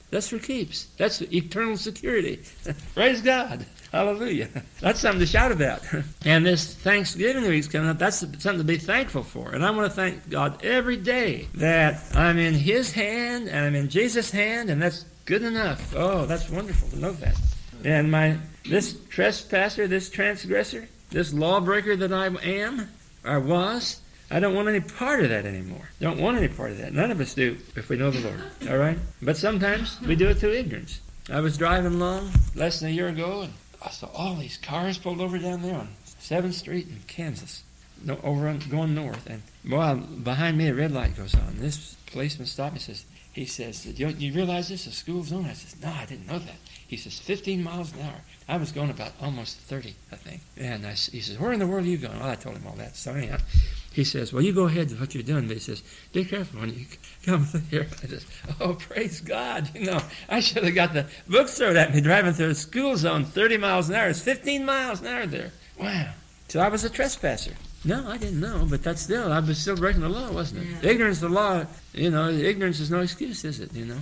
That's for keeps. That's eternal security. Praise God. Hallelujah. That's something to shout about. And this Thanksgiving week's coming up, that's something to be thankful for. And I want to thank God every day that I'm in His hand and I'm in Jesus' hand, and that's good enough. Oh, that's wonderful to know that. And my this trespasser, this transgressor, this lawbreaker that I am, or was, I don't want any part of that anymore. Don't want any part of that. None of us do if we know the Lord. All right? But sometimes we do it through ignorance. I was driving along less than a year ago, and I saw all these cars pulled over down there on seventh Street in Kansas, no, over on, going north. And boy, behind me a red light goes on. This policeman stopped me and says, he says, you, you realize this is a school zone? I says, no, I didn't know that. He says, fifteen miles an hour. I was going about almost thirty, I think. And I, he says, where in the world are you going? Well, I told him all that. So anyhow, he says, well, you go ahead with what you're doing. But he says, be careful when you come through here. I says, oh, praise God. You know, I should have got the books thrown at me driving through a school zone thirty miles an hour. It's fifteen miles an hour there. Wow. So I was a trespasser. No, I didn't know, but that's still, I was still breaking the law, wasn't it? Yeah. Ignorance of the law, you know, ignorance is no excuse, is it, you know?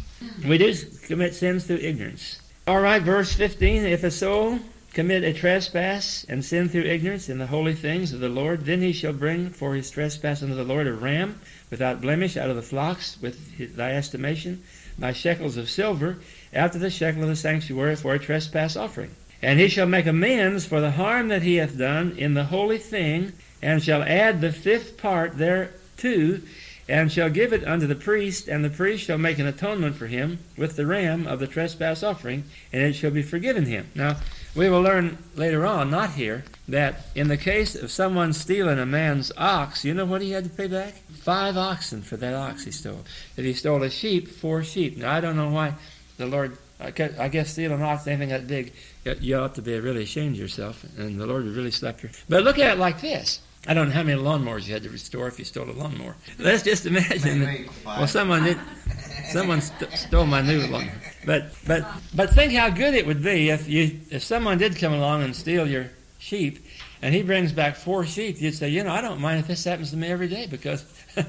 We do commit sins through ignorance. All right, verse fifteen, if a soul commit a trespass and sin through ignorance in the holy things of the Lord, then he shall bring for his trespass unto the Lord a ram without blemish out of the flocks with his, thy estimation, thy shekels of silver, after the shekel of the sanctuary for a trespass offering. And he shall make amends for the harm that he hath done in the holy thing, and shall add the fifth part thereto, and shall give it unto the priest, and the priest shall make an atonement for him with the ram of the trespass offering, and it shall be forgiven him. Now, we will learn later on, not here, that in the case of someone stealing a man's ox, you know what he had to pay back? Five oxen for that ox he stole. If he stole a sheep, four sheep. Now, I don't know why the Lord, I guess stealing an ox, anything that big, you ought to be really ashamed of yourself, and the Lord would really slap you. But look at it like this. I don't know how many lawnmowers you had to restore if you stole a lawnmower. Let's just imagine that, well, someone did, someone st- stole my new lawnmower. But but but think how good it would be if you if someone did come along and steal your sheep, and he brings back four sheep. You'd say, you know, I don't mind if this happens to me every day because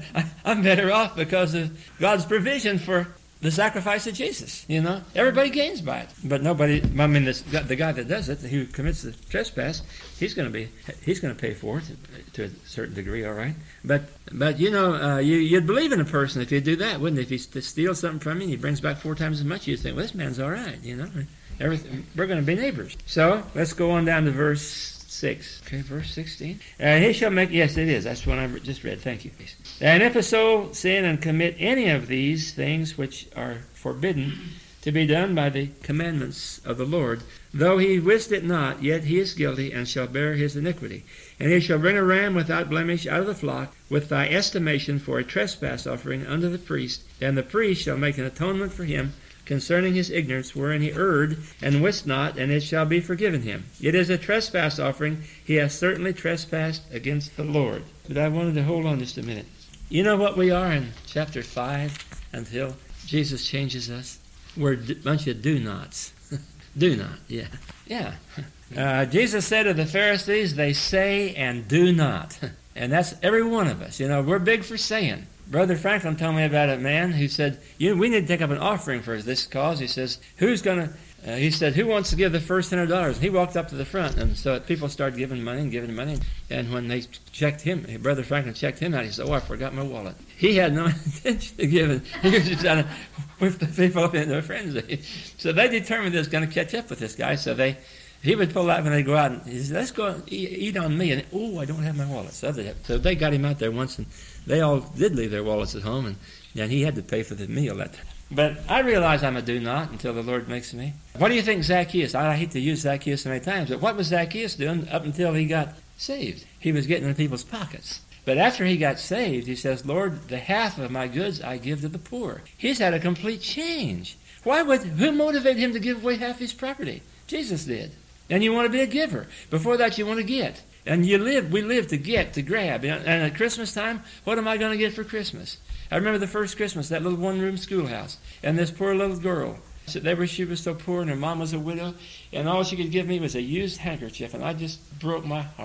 I'm better off because of God's provision for the sacrifice of Jesus, you know. Everybody gains by it. But nobody, I mean, this, the guy that does it, who commits the trespass, he's going to be, he's going to pay for it to, to a certain degree, all right? But, but you know, uh, you, you'd believe in a person if you do that, wouldn't you? If he steals something from you and he brings back four times as much, you'd think, well, this man's all right, you know. Everything, we're going to be neighbors. So, let's go on down to verse six. Okay, verse sixteen. And he shall make, yes, it is. That's what I just read. Thank you. And if a soul sin and commit any of these things which are forbidden to be done by the commandments of the Lord, though he wist it not, yet he is guilty and shall bear his iniquity. And he shall bring a ram without blemish out of the flock with thy estimation for a trespass offering unto the priest, and the priest shall make an atonement for him concerning his ignorance wherein he erred and wist not, and it shall be forgiven him. It is a trespass offering. He has certainly trespassed against the Lord. But I wanted to hold on just a minute. You know what we are in chapter five until Jesus changes us? We're a bunch of do-nots. Do not, yeah. Yeah. Uh, Jesus said to the Pharisees, they say and do not. And that's every one of us. You know, we're big for saying. Brother Franklin told me about a man who said, you know, we need to take up an offering for this cause. He says, who's going to, uh, he said, who wants to give the first one hundred dollars? He walked up to the front, and so people started giving money and giving money. And when they checked him, Brother Franklin checked him out, he said, oh, I forgot my wallet. He had no intention of giving. He was just trying to whip the people up into a frenzy. So they determined they was going to catch up with this guy, so they, he would pull out when they go out, and he said, let's go eat, eat on me. And, oh, I don't have my wallet. So they, so they got him out there once, and they all did leave their wallets at home, and, and he had to pay for the meal that time. But I realize I'm a do-not until the Lord makes me. What do you think Zacchaeus, I hate to use Zacchaeus so many times, but what was Zacchaeus doing up until he got saved? He was getting in people's pockets. But after he got saved, he says, Lord, the half of my goods I give to the poor. He's had a complete change. Why would, who motivated him to give away half his property? Jesus did. And you want to be a giver. Before that, you want to get. And you live, we live to get, to grab. And at Christmas time, what am I going to get for Christmas? I remember the first Christmas, that little one-room schoolhouse, and this poor little girl. So they were, she was so poor, and her mom was a widow, and all she could give me was a used handkerchief, and I just broke my heart.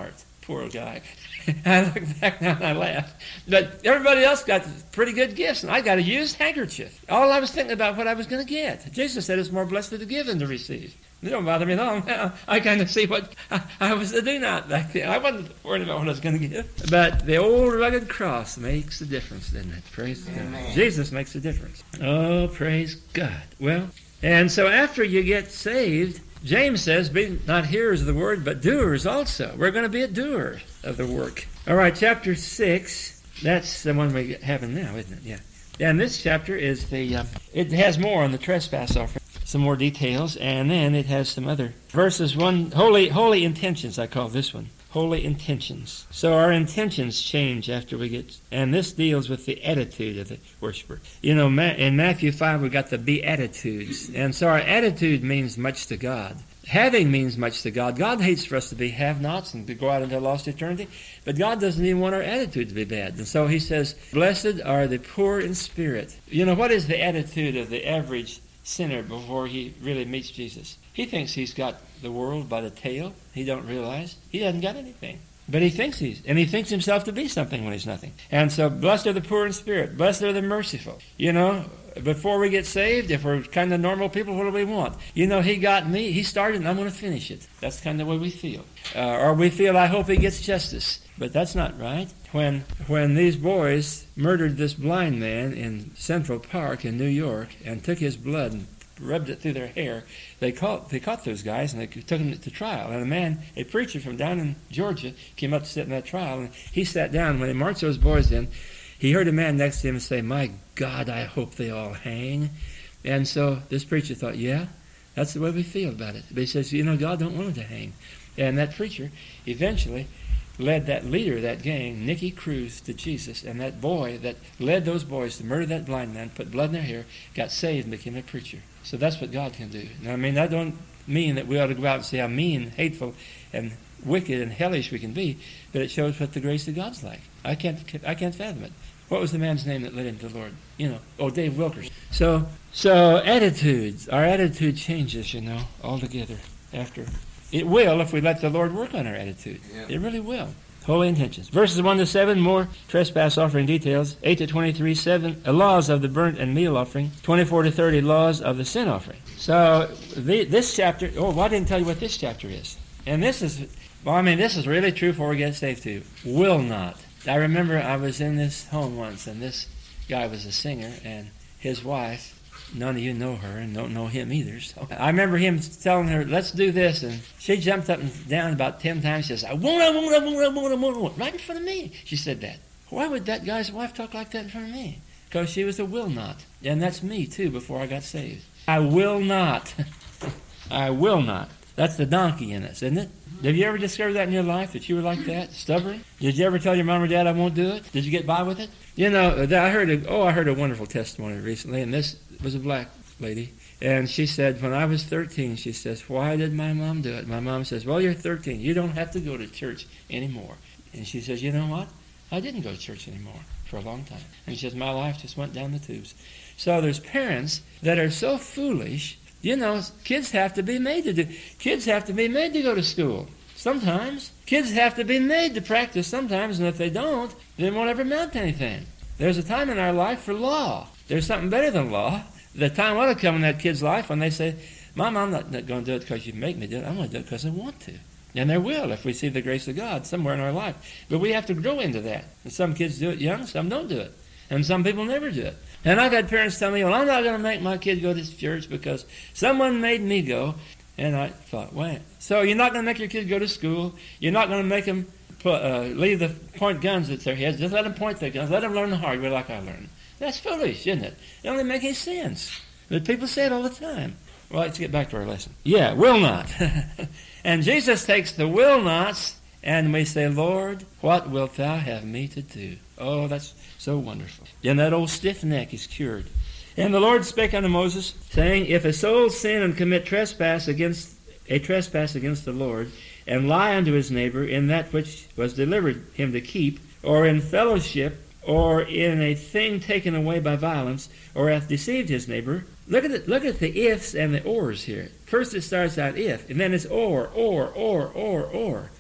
Poor guy. I look back now and I laugh. But everybody else got pretty good gifts, and I got a used handkerchief. All I was thinking about what I was going to get. Jesus said it's more blessed to give than to receive. It don't bother me long now. I kind of see what I, I was to do now back then. I wasn't worried about what I was going to get. But the old rugged cross makes a difference, doesn't it? Praise Amen. God. Jesus makes a difference. Oh, praise God. Well, and so after you get saved, James says, be not hearers of the word, but doers also. We're going to be a doer of the work. All right, chapter six. That's the one we're having now, isn't it? Yeah. And this chapter is the, um, it has more on the trespass offering, some more details, and then it has some other verses. One, holy, holy intentions, I call this one. Holy intentions. So our intentions change after we get, and this deals with the attitude of the worshiper. You know, in Matthew five, we got the Beatitudes, and so our attitude means much to God. Having means much to God. God hates for us to be have-nots and to go out into lost eternity, but God doesn't even want our attitude to be bad. And so he says, blessed are the poor in spirit. You know, what is the attitude of the average sinner before he really meets Jesus? He thinks he's got the world by the tail. He don't realize he hasn't got anything. But he thinks he's, and he thinks himself to be something when he's nothing. And so, blessed are the poor in spirit. Blessed are the merciful. You know, before we get saved, if we're kind of normal people, what do we want? You know, he got me, he started, and I'm going to finish it. That's kind of the way we feel. Uh, or we feel, I hope he gets justice. But that's not right. When when these boys murdered this blind man in Central Park in New York and took his blood and rubbed it through their hair, they caught they caught those guys and they took them to trial. And a man, a preacher from down in Georgia, came up to sit in that trial, and he sat down. When they marched those boys in, he heard a man next to him say, "My God, I hope they all hang." And so this preacher thought, yeah, that's the way we feel about it. But he says, you know, God don't want them to hang. And that preacher eventually led that leader of that gang, Nicky Cruz, to Jesus. And that boy that led those boys to murder that blind man, put blood in their hair, got saved and became a preacher. So that's what God can do. Now, I mean, that don't mean that we ought to go out and see how mean, hateful, and wicked and hellish we can be, but it shows what the grace of God's like. I can't, I can't fathom it. What was the man's name that led him to the Lord? You know, oh, Dave Wilkers. So, so attitudes, our attitude changes, you know, altogether after. It will if we let the Lord work on our attitude. Yeah. It really will. Holy intentions. Verses one to seven, more trespass offering details. eight to twenty-three, seven, uh, laws of the burnt and meal offering. twenty-four to thirty, laws of the sin offering. So the, this chapter, oh, well, I didn't tell you what this chapter is. And this is, well, I mean, this is really true before we get saved too. Will not. I remember I was in this home once, and this guy was a singer, and his wife, none of you know her and don't know him either. So I remember him telling her, let's do this. And she jumped up and down about ten times. She says, I won't, I won't, I won't, I won't, I won't, I won't. Right in front of me. She said that. Why would that guy's wife talk like that in front of me? Because she was a will not. And that's me, too, before I got saved. I will not. I will not. That's the donkey in us, isn't it? Have you ever discovered that in your life, that you were like that, stubborn? Did you ever tell your mom or dad, I won't do it? Did you get by with it? You know, I heard a, oh, I heard a wonderful testimony recently, and this was a black lady. And she said, when I was thirteen, she says, why did my mom do it? My mom says, well, you're thirteen. You don't have to go to church anymore. And she says, you know what? I didn't go to church anymore for a long time. And she says, my life just went down the tubes. So there's parents that are so foolish. You know, kids have to be made to do. Kids have to be made to go to school. Sometimes. Kids have to be made to practice sometimes, and if they don't, they won't ever amount to anything. There's a time in our life for law. There's something better than law. The time ought to come in that kid's life when they say, Mom, I'm not, not going to do it because you make me do it. I'm going to do it because I want to. And there will if we see the grace of God somewhere in our life. But we have to grow into that. And some kids do it young, some don't do it. And some people never do it. And I've had parents tell me, well, I'm not going to make my kid go to church because someone made me go. And I thought, wait. So you're not going to make your kid go to school. You're not going to make them put, uh, leave the point guns at their heads. Just let them point their guns. Let them learn the hard way like I learned. That's foolish, isn't it? It doesn't make any sense. But people say it all the time. Well, let's get back to our lesson. Yeah, will not. And Jesus takes the will nots, and we say, Lord, what wilt thou have me to do? Oh, that's so wonderful. Then that old stiff neck is cured. And the Lord spake unto Moses, saying, if a soul sin and commit trespass against a trespass against the Lord, and lie unto his neighbor in that which was delivered him to keep, or in fellowship, or in a thing taken away by violence, or hath deceived his neighbor. Look at the, look at the ifs and the ors here. First it starts out if, and then it's or, or, or, or, or.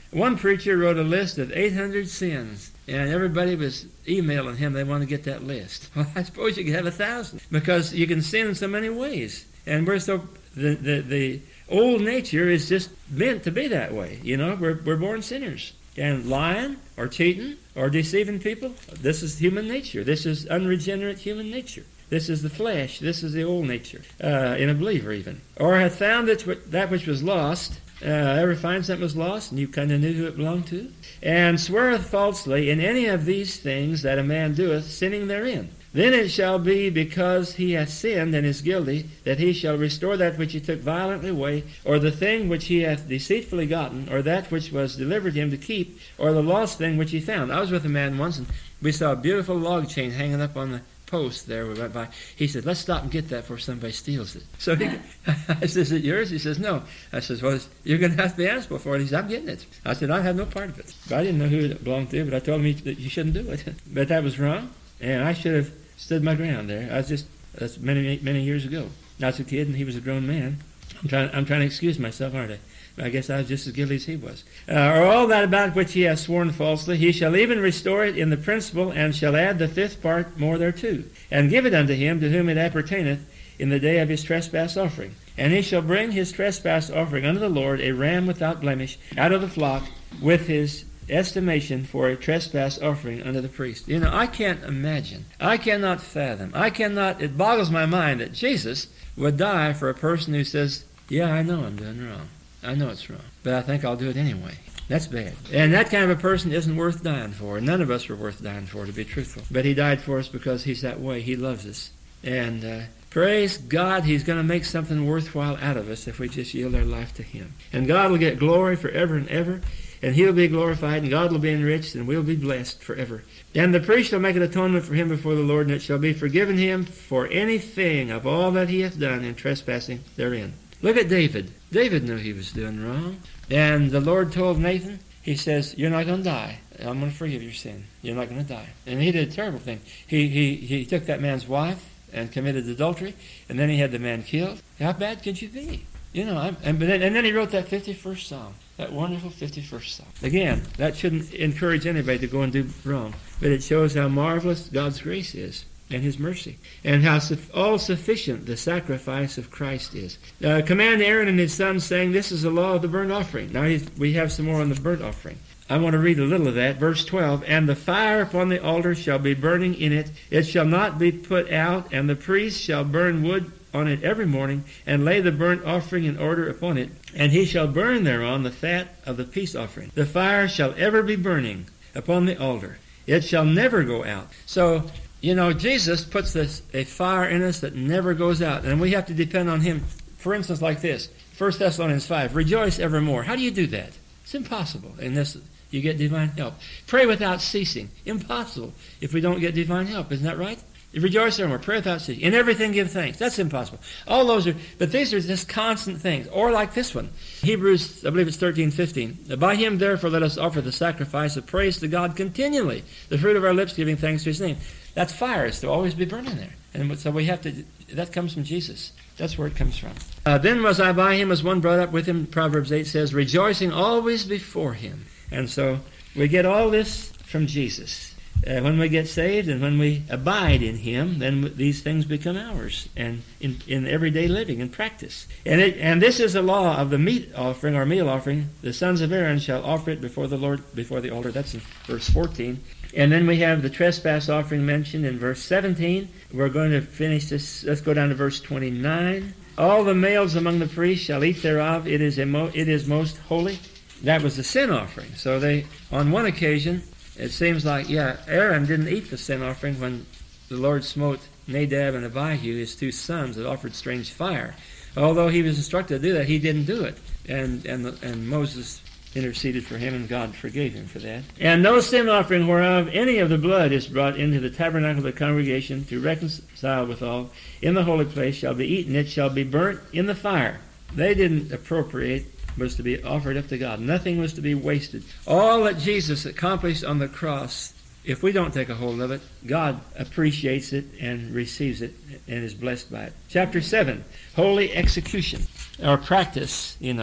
One preacher wrote a list of eight hundred sins, and everybody was emailing him. They want to get that list. Well, I suppose you could have a thousand, because you can sin in so many ways. And we're so, the, the, the old nature is just meant to be that way. You know, we're, we're born sinners. And lying or cheating or deceiving people, this is human nature. This is unregenerate human nature. This is the flesh. This is the old nature, uh, in a believer even. Or hath found that, that which was lost. Uh, ever find something was lost and you kind of knew who it belonged to? And sweareth falsely in any of these things that a man doeth, sinning therein. Then it shall be, because he hath sinned and is guilty, that he shall restore that which he took violently away, or the thing which he hath deceitfully gotten, or that which was delivered him to keep, or the lost thing which he found. I was with a man once, and we saw a beautiful log chain hanging up on the post there. We went by. He said, let's stop and get that before somebody steals it. So he, I said, is it yours? He says, no. I says, well, you're going to have to be answerable for it. He said, I'm getting it. I said, I have no part of it. But I didn't know who it belonged to, but I told him that you shouldn't do it. But that was wrong, and I should have stood my ground there. I was just, that's many, many years ago. I was a kid, and he was a grown man. I'm trying, I'm trying to excuse myself, aren't I? I guess I was just as guilty as he was. Uh, or all that about which he hath sworn falsely, he shall even restore it in the principal, and shall add the fifth part more thereto, and give it unto him to whom it appertaineth in the day of his trespass offering. And he shall bring his trespass offering unto the Lord, a ram without blemish, out of the flock, with his estimation for a trespass offering unto the priest. You know, I can't imagine, I cannot fathom, I cannot, it boggles my mind that Jesus would die for a person who says, yeah, I know I'm doing wrong. I know it's wrong, but I think I'll do it anyway. That's bad. And that kind of a person isn't worth dying for. None of us are worth dying for, to be truthful. But he died for us because he's that way. He loves us. And uh, praise God, he's going to make something worthwhile out of us if we just yield our life to him. And God will get glory forever and ever, and he'll be glorified, and God will be enriched, and we'll be blessed forever. And the priest shall make an atonement for him before the Lord, and it shall be forgiven him for anything of all that he hath done in trespassing therein. Look at David. David knew he was doing wrong. And the Lord told Nathan, he says, you're not going to die. I'm going to forgive your sin. You're not going to die. And he did a terrible thing. He, he, he took that man's wife and committed adultery, and then he had the man killed. How bad could you be? You know, I'm, and, but then, and then he wrote that fifty-first Psalm, that wonderful fifty-first Psalm. Again, that shouldn't encourage anybody to go and do wrong, but it shows how marvelous God's grace is, and his mercy, and how all-sufficient the sacrifice of Christ is. Uh, command Aaron and his sons, saying, this is the law of the burnt offering. Now we have some more on the burnt offering. I want to read a little of that. Verse twelve, and the fire upon the altar shall be burning in it. It shall not be put out, and the priest shall burn wood on it every morning, and lay the burnt offering in order upon it. And he shall burn thereon the fat of the peace offering. The fire shall ever be burning upon the altar. It shall never go out. So, you know, Jesus puts this a fire in us that never goes out, and we have to depend on him. For instance, like this, First Thessalonians five, rejoice evermore. How do you do that? It's impossible unless you get divine help. Pray without ceasing. Impossible if we don't get divine help. Isn't that right? Rejoice evermore. Pray without ceasing. In everything give thanks. That's impossible. All those are, but these are just constant things. Or like this one, Hebrews, I believe it's thirteen fifteen. By him, therefore, let us offer the sacrifice of praise to God continually, the fruit of our lips giving thanks to his name. That's fire. It's to always be burning there. And so we have to, that comes from Jesus. That's where it comes from. Uh, then was I by him as one brought up with him. Proverbs eight says, rejoicing always before him. And so we get all this from Jesus. Uh, when we get saved and when we abide in him, then these things become ours and in, in everyday living and practice. And it, and this is the law of the meat offering or meal offering. The sons of Aaron shall offer it before the Lord, before the altar. That's in verse fourteen. And then we have the trespass offering mentioned in verse seventeen. We're going to finish this. Let's go down to verse twenty-nine. All the males among the priests shall eat thereof. It is, emo- it is most holy. That was the sin offering. So they, on one occasion, it seems like, yeah, Aaron didn't eat the sin offering when the Lord smote Nadab and Abihu, his two sons, that offered strange fire. Although he was instructed to do that, he didn't do it. And and and Moses interceded for him, and God forgave him for that. And no sin offering whereof any of the blood is brought into the tabernacle of the congregation to reconcile withal in the holy place shall be eaten. It shall be burnt in the fire. They didn't appropriate, was to be offered up to God. Nothing was to be wasted. All that Jesus accomplished on the cross, if we don't take a hold of it, God appreciates it and receives it and is blessed by it. Chapter seven, holy execution, or practice, you know.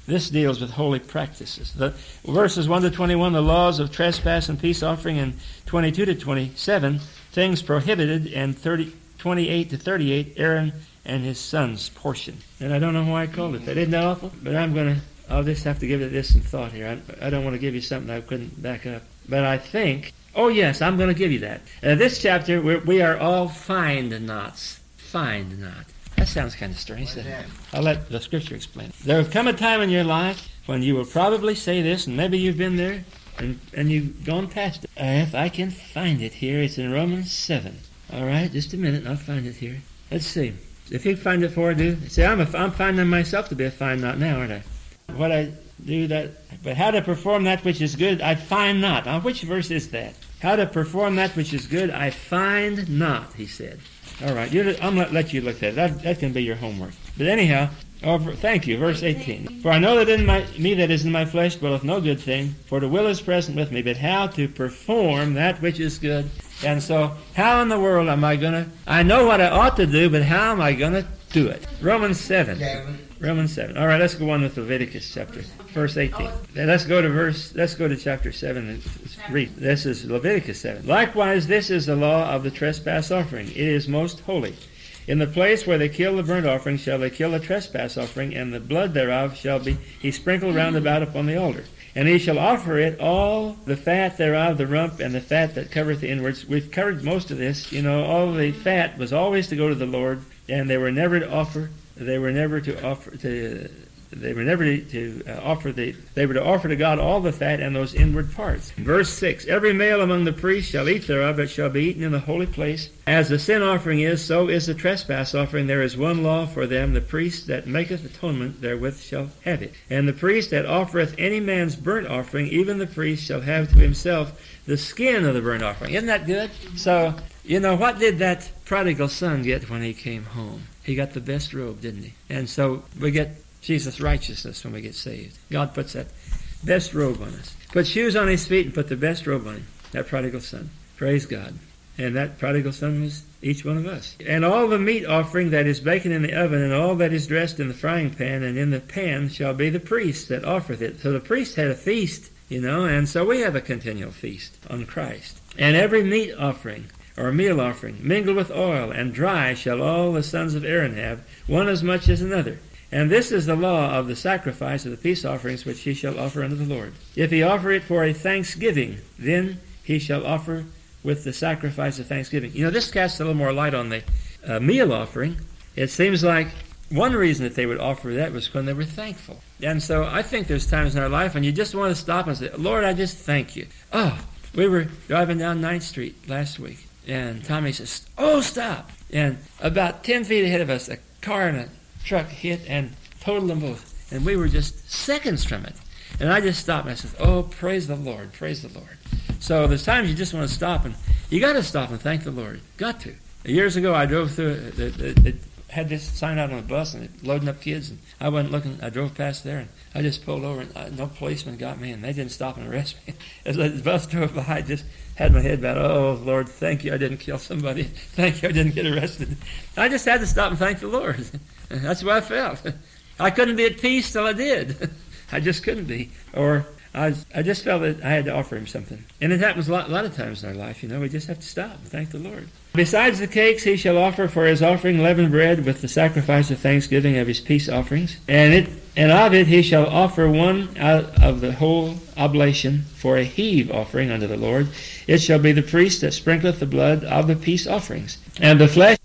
This deals with holy practices. The verses one to twenty-one, the laws of trespass and peace offering, and twenty-two to twenty-seven, things prohibited, and thirty, twenty-eight to thirty-eight, Aaron and his son's portion. And I don't know why I called it that. Isn't that awful? But I'm going to, I'll just have to give it this some thought here. I, I don't want to give you something I couldn't back up. But I think, oh yes, I'm going to give you that. Uh, this chapter, we're, we are all find nots. Find not. That sounds kind of strange. Doesn't it? I'll let the Scripture explain it. There will come a time in your life when you will probably say this, and maybe you've been there, and, and you've gone past it. Uh, if I can find it here, it's in Romans seven. All right, just a minute, I'll find it here. Let's see. If you find it for I do, see, I'm, a, I'm finding myself to be a find not now, aren't I? What I do that, but how to perform that which is good, I find not. Now, which verse is that? How to perform that which is good, I find not, he said. All right, you, I'm going to let you look at it. That, that can be your homework. But anyhow, over, thank you, verse eighteen. For I know that in my, me that is in my flesh dwelleth no good thing, for the will is present with me, but how to perform that which is good. And so, how in the world am I going to, I know what I ought to do, but how am I going to do it? Romans seven. Romans seven. All right, let's go on with Leviticus chapter, verse eighteen. Then let's go to verse, let's go to chapter seven and read. This is Leviticus seven. Likewise, this is the law of the trespass offering. It is most holy. In the place where they kill the burnt offering shall they kill the trespass offering, and the blood thereof shall be he sprinkled round about upon the altar. And he shall offer it all the fat thereof, the rump, and the fat that covereth the inwards. We've covered most of this. You know, all the fat was always to go to the Lord, and they were never to offer. They were never to offer to. They were never to, to uh, offer the. They were to offer to God all the fat and those inward parts. Verse six: Every male among the priests shall eat thereof; it shall be eaten in the holy place. As the sin offering is, so is the trespass offering. There is one law for them: the priest that maketh atonement therewith shall have it. And the priest that offereth any man's burnt offering, even the priest shall have to himself the skin of the burnt offering. Isn't that good? So you know what did that prodigal son get when he came home? He got the best robe, didn't he? And so we get Jesus' righteousness when we get saved. God puts that best robe on us. Put shoes on his feet and put the best robe on him. That prodigal son. Praise God. And that prodigal son was each one of us. And all the meat offering that is baken in the oven, and all that is dressed in the frying pan, and in the pan shall be the priest that offereth it. So the priest had a feast, you know, and so we have a continual feast on Christ. And every meat offering, or meal offering, mingled with oil, and dry shall all the sons of Aaron have, one as much as another. And this is the law of the sacrifice of the peace offerings which he shall offer unto the Lord. If he offer it for a thanksgiving, then he shall offer with the sacrifice of thanksgiving. You know, this casts a little more light on the uh, meal offering. It seems like one reason that they would offer that was when they were thankful. And so I think there's times in our life when you just want to stop and say, Lord, I just thank you. Oh, we were driving down ninth Street last week, and Tommy says, oh, stop. And about ten feet ahead of us, a car and a truck hit and totaled them both. And we were just seconds from it. And I just stopped and I said, oh, praise the Lord, praise the Lord. So there's times you just want to stop, and you got to stop and thank the Lord. Got to. Years ago, I drove through, it had this sign out on the bus, and it loading up kids, and I wasn't looking. I drove past there, and I just pulled over, and I, no policeman got me, and they didn't stop and arrest me. As the bus drove by, I just had my head bowed. Oh, Lord, thank you I didn't kill somebody. Thank you I didn't get arrested. I just had to stop and thank the Lord. That's what I felt. I couldn't be at peace till I did. I just couldn't be. Or I, was, I just felt that I had to offer him something. And it happens a lot, a lot of times in our life, you know. We just have to stop and thank the Lord. Besides the cakes, he shall offer for his offering leavened bread with the sacrifice of thanksgiving of his peace offerings. And it and of it he shall offer one out of the whole oblation for a heave offering unto the Lord. It shall be the priest that sprinkleth the blood of the peace offerings. And the flesh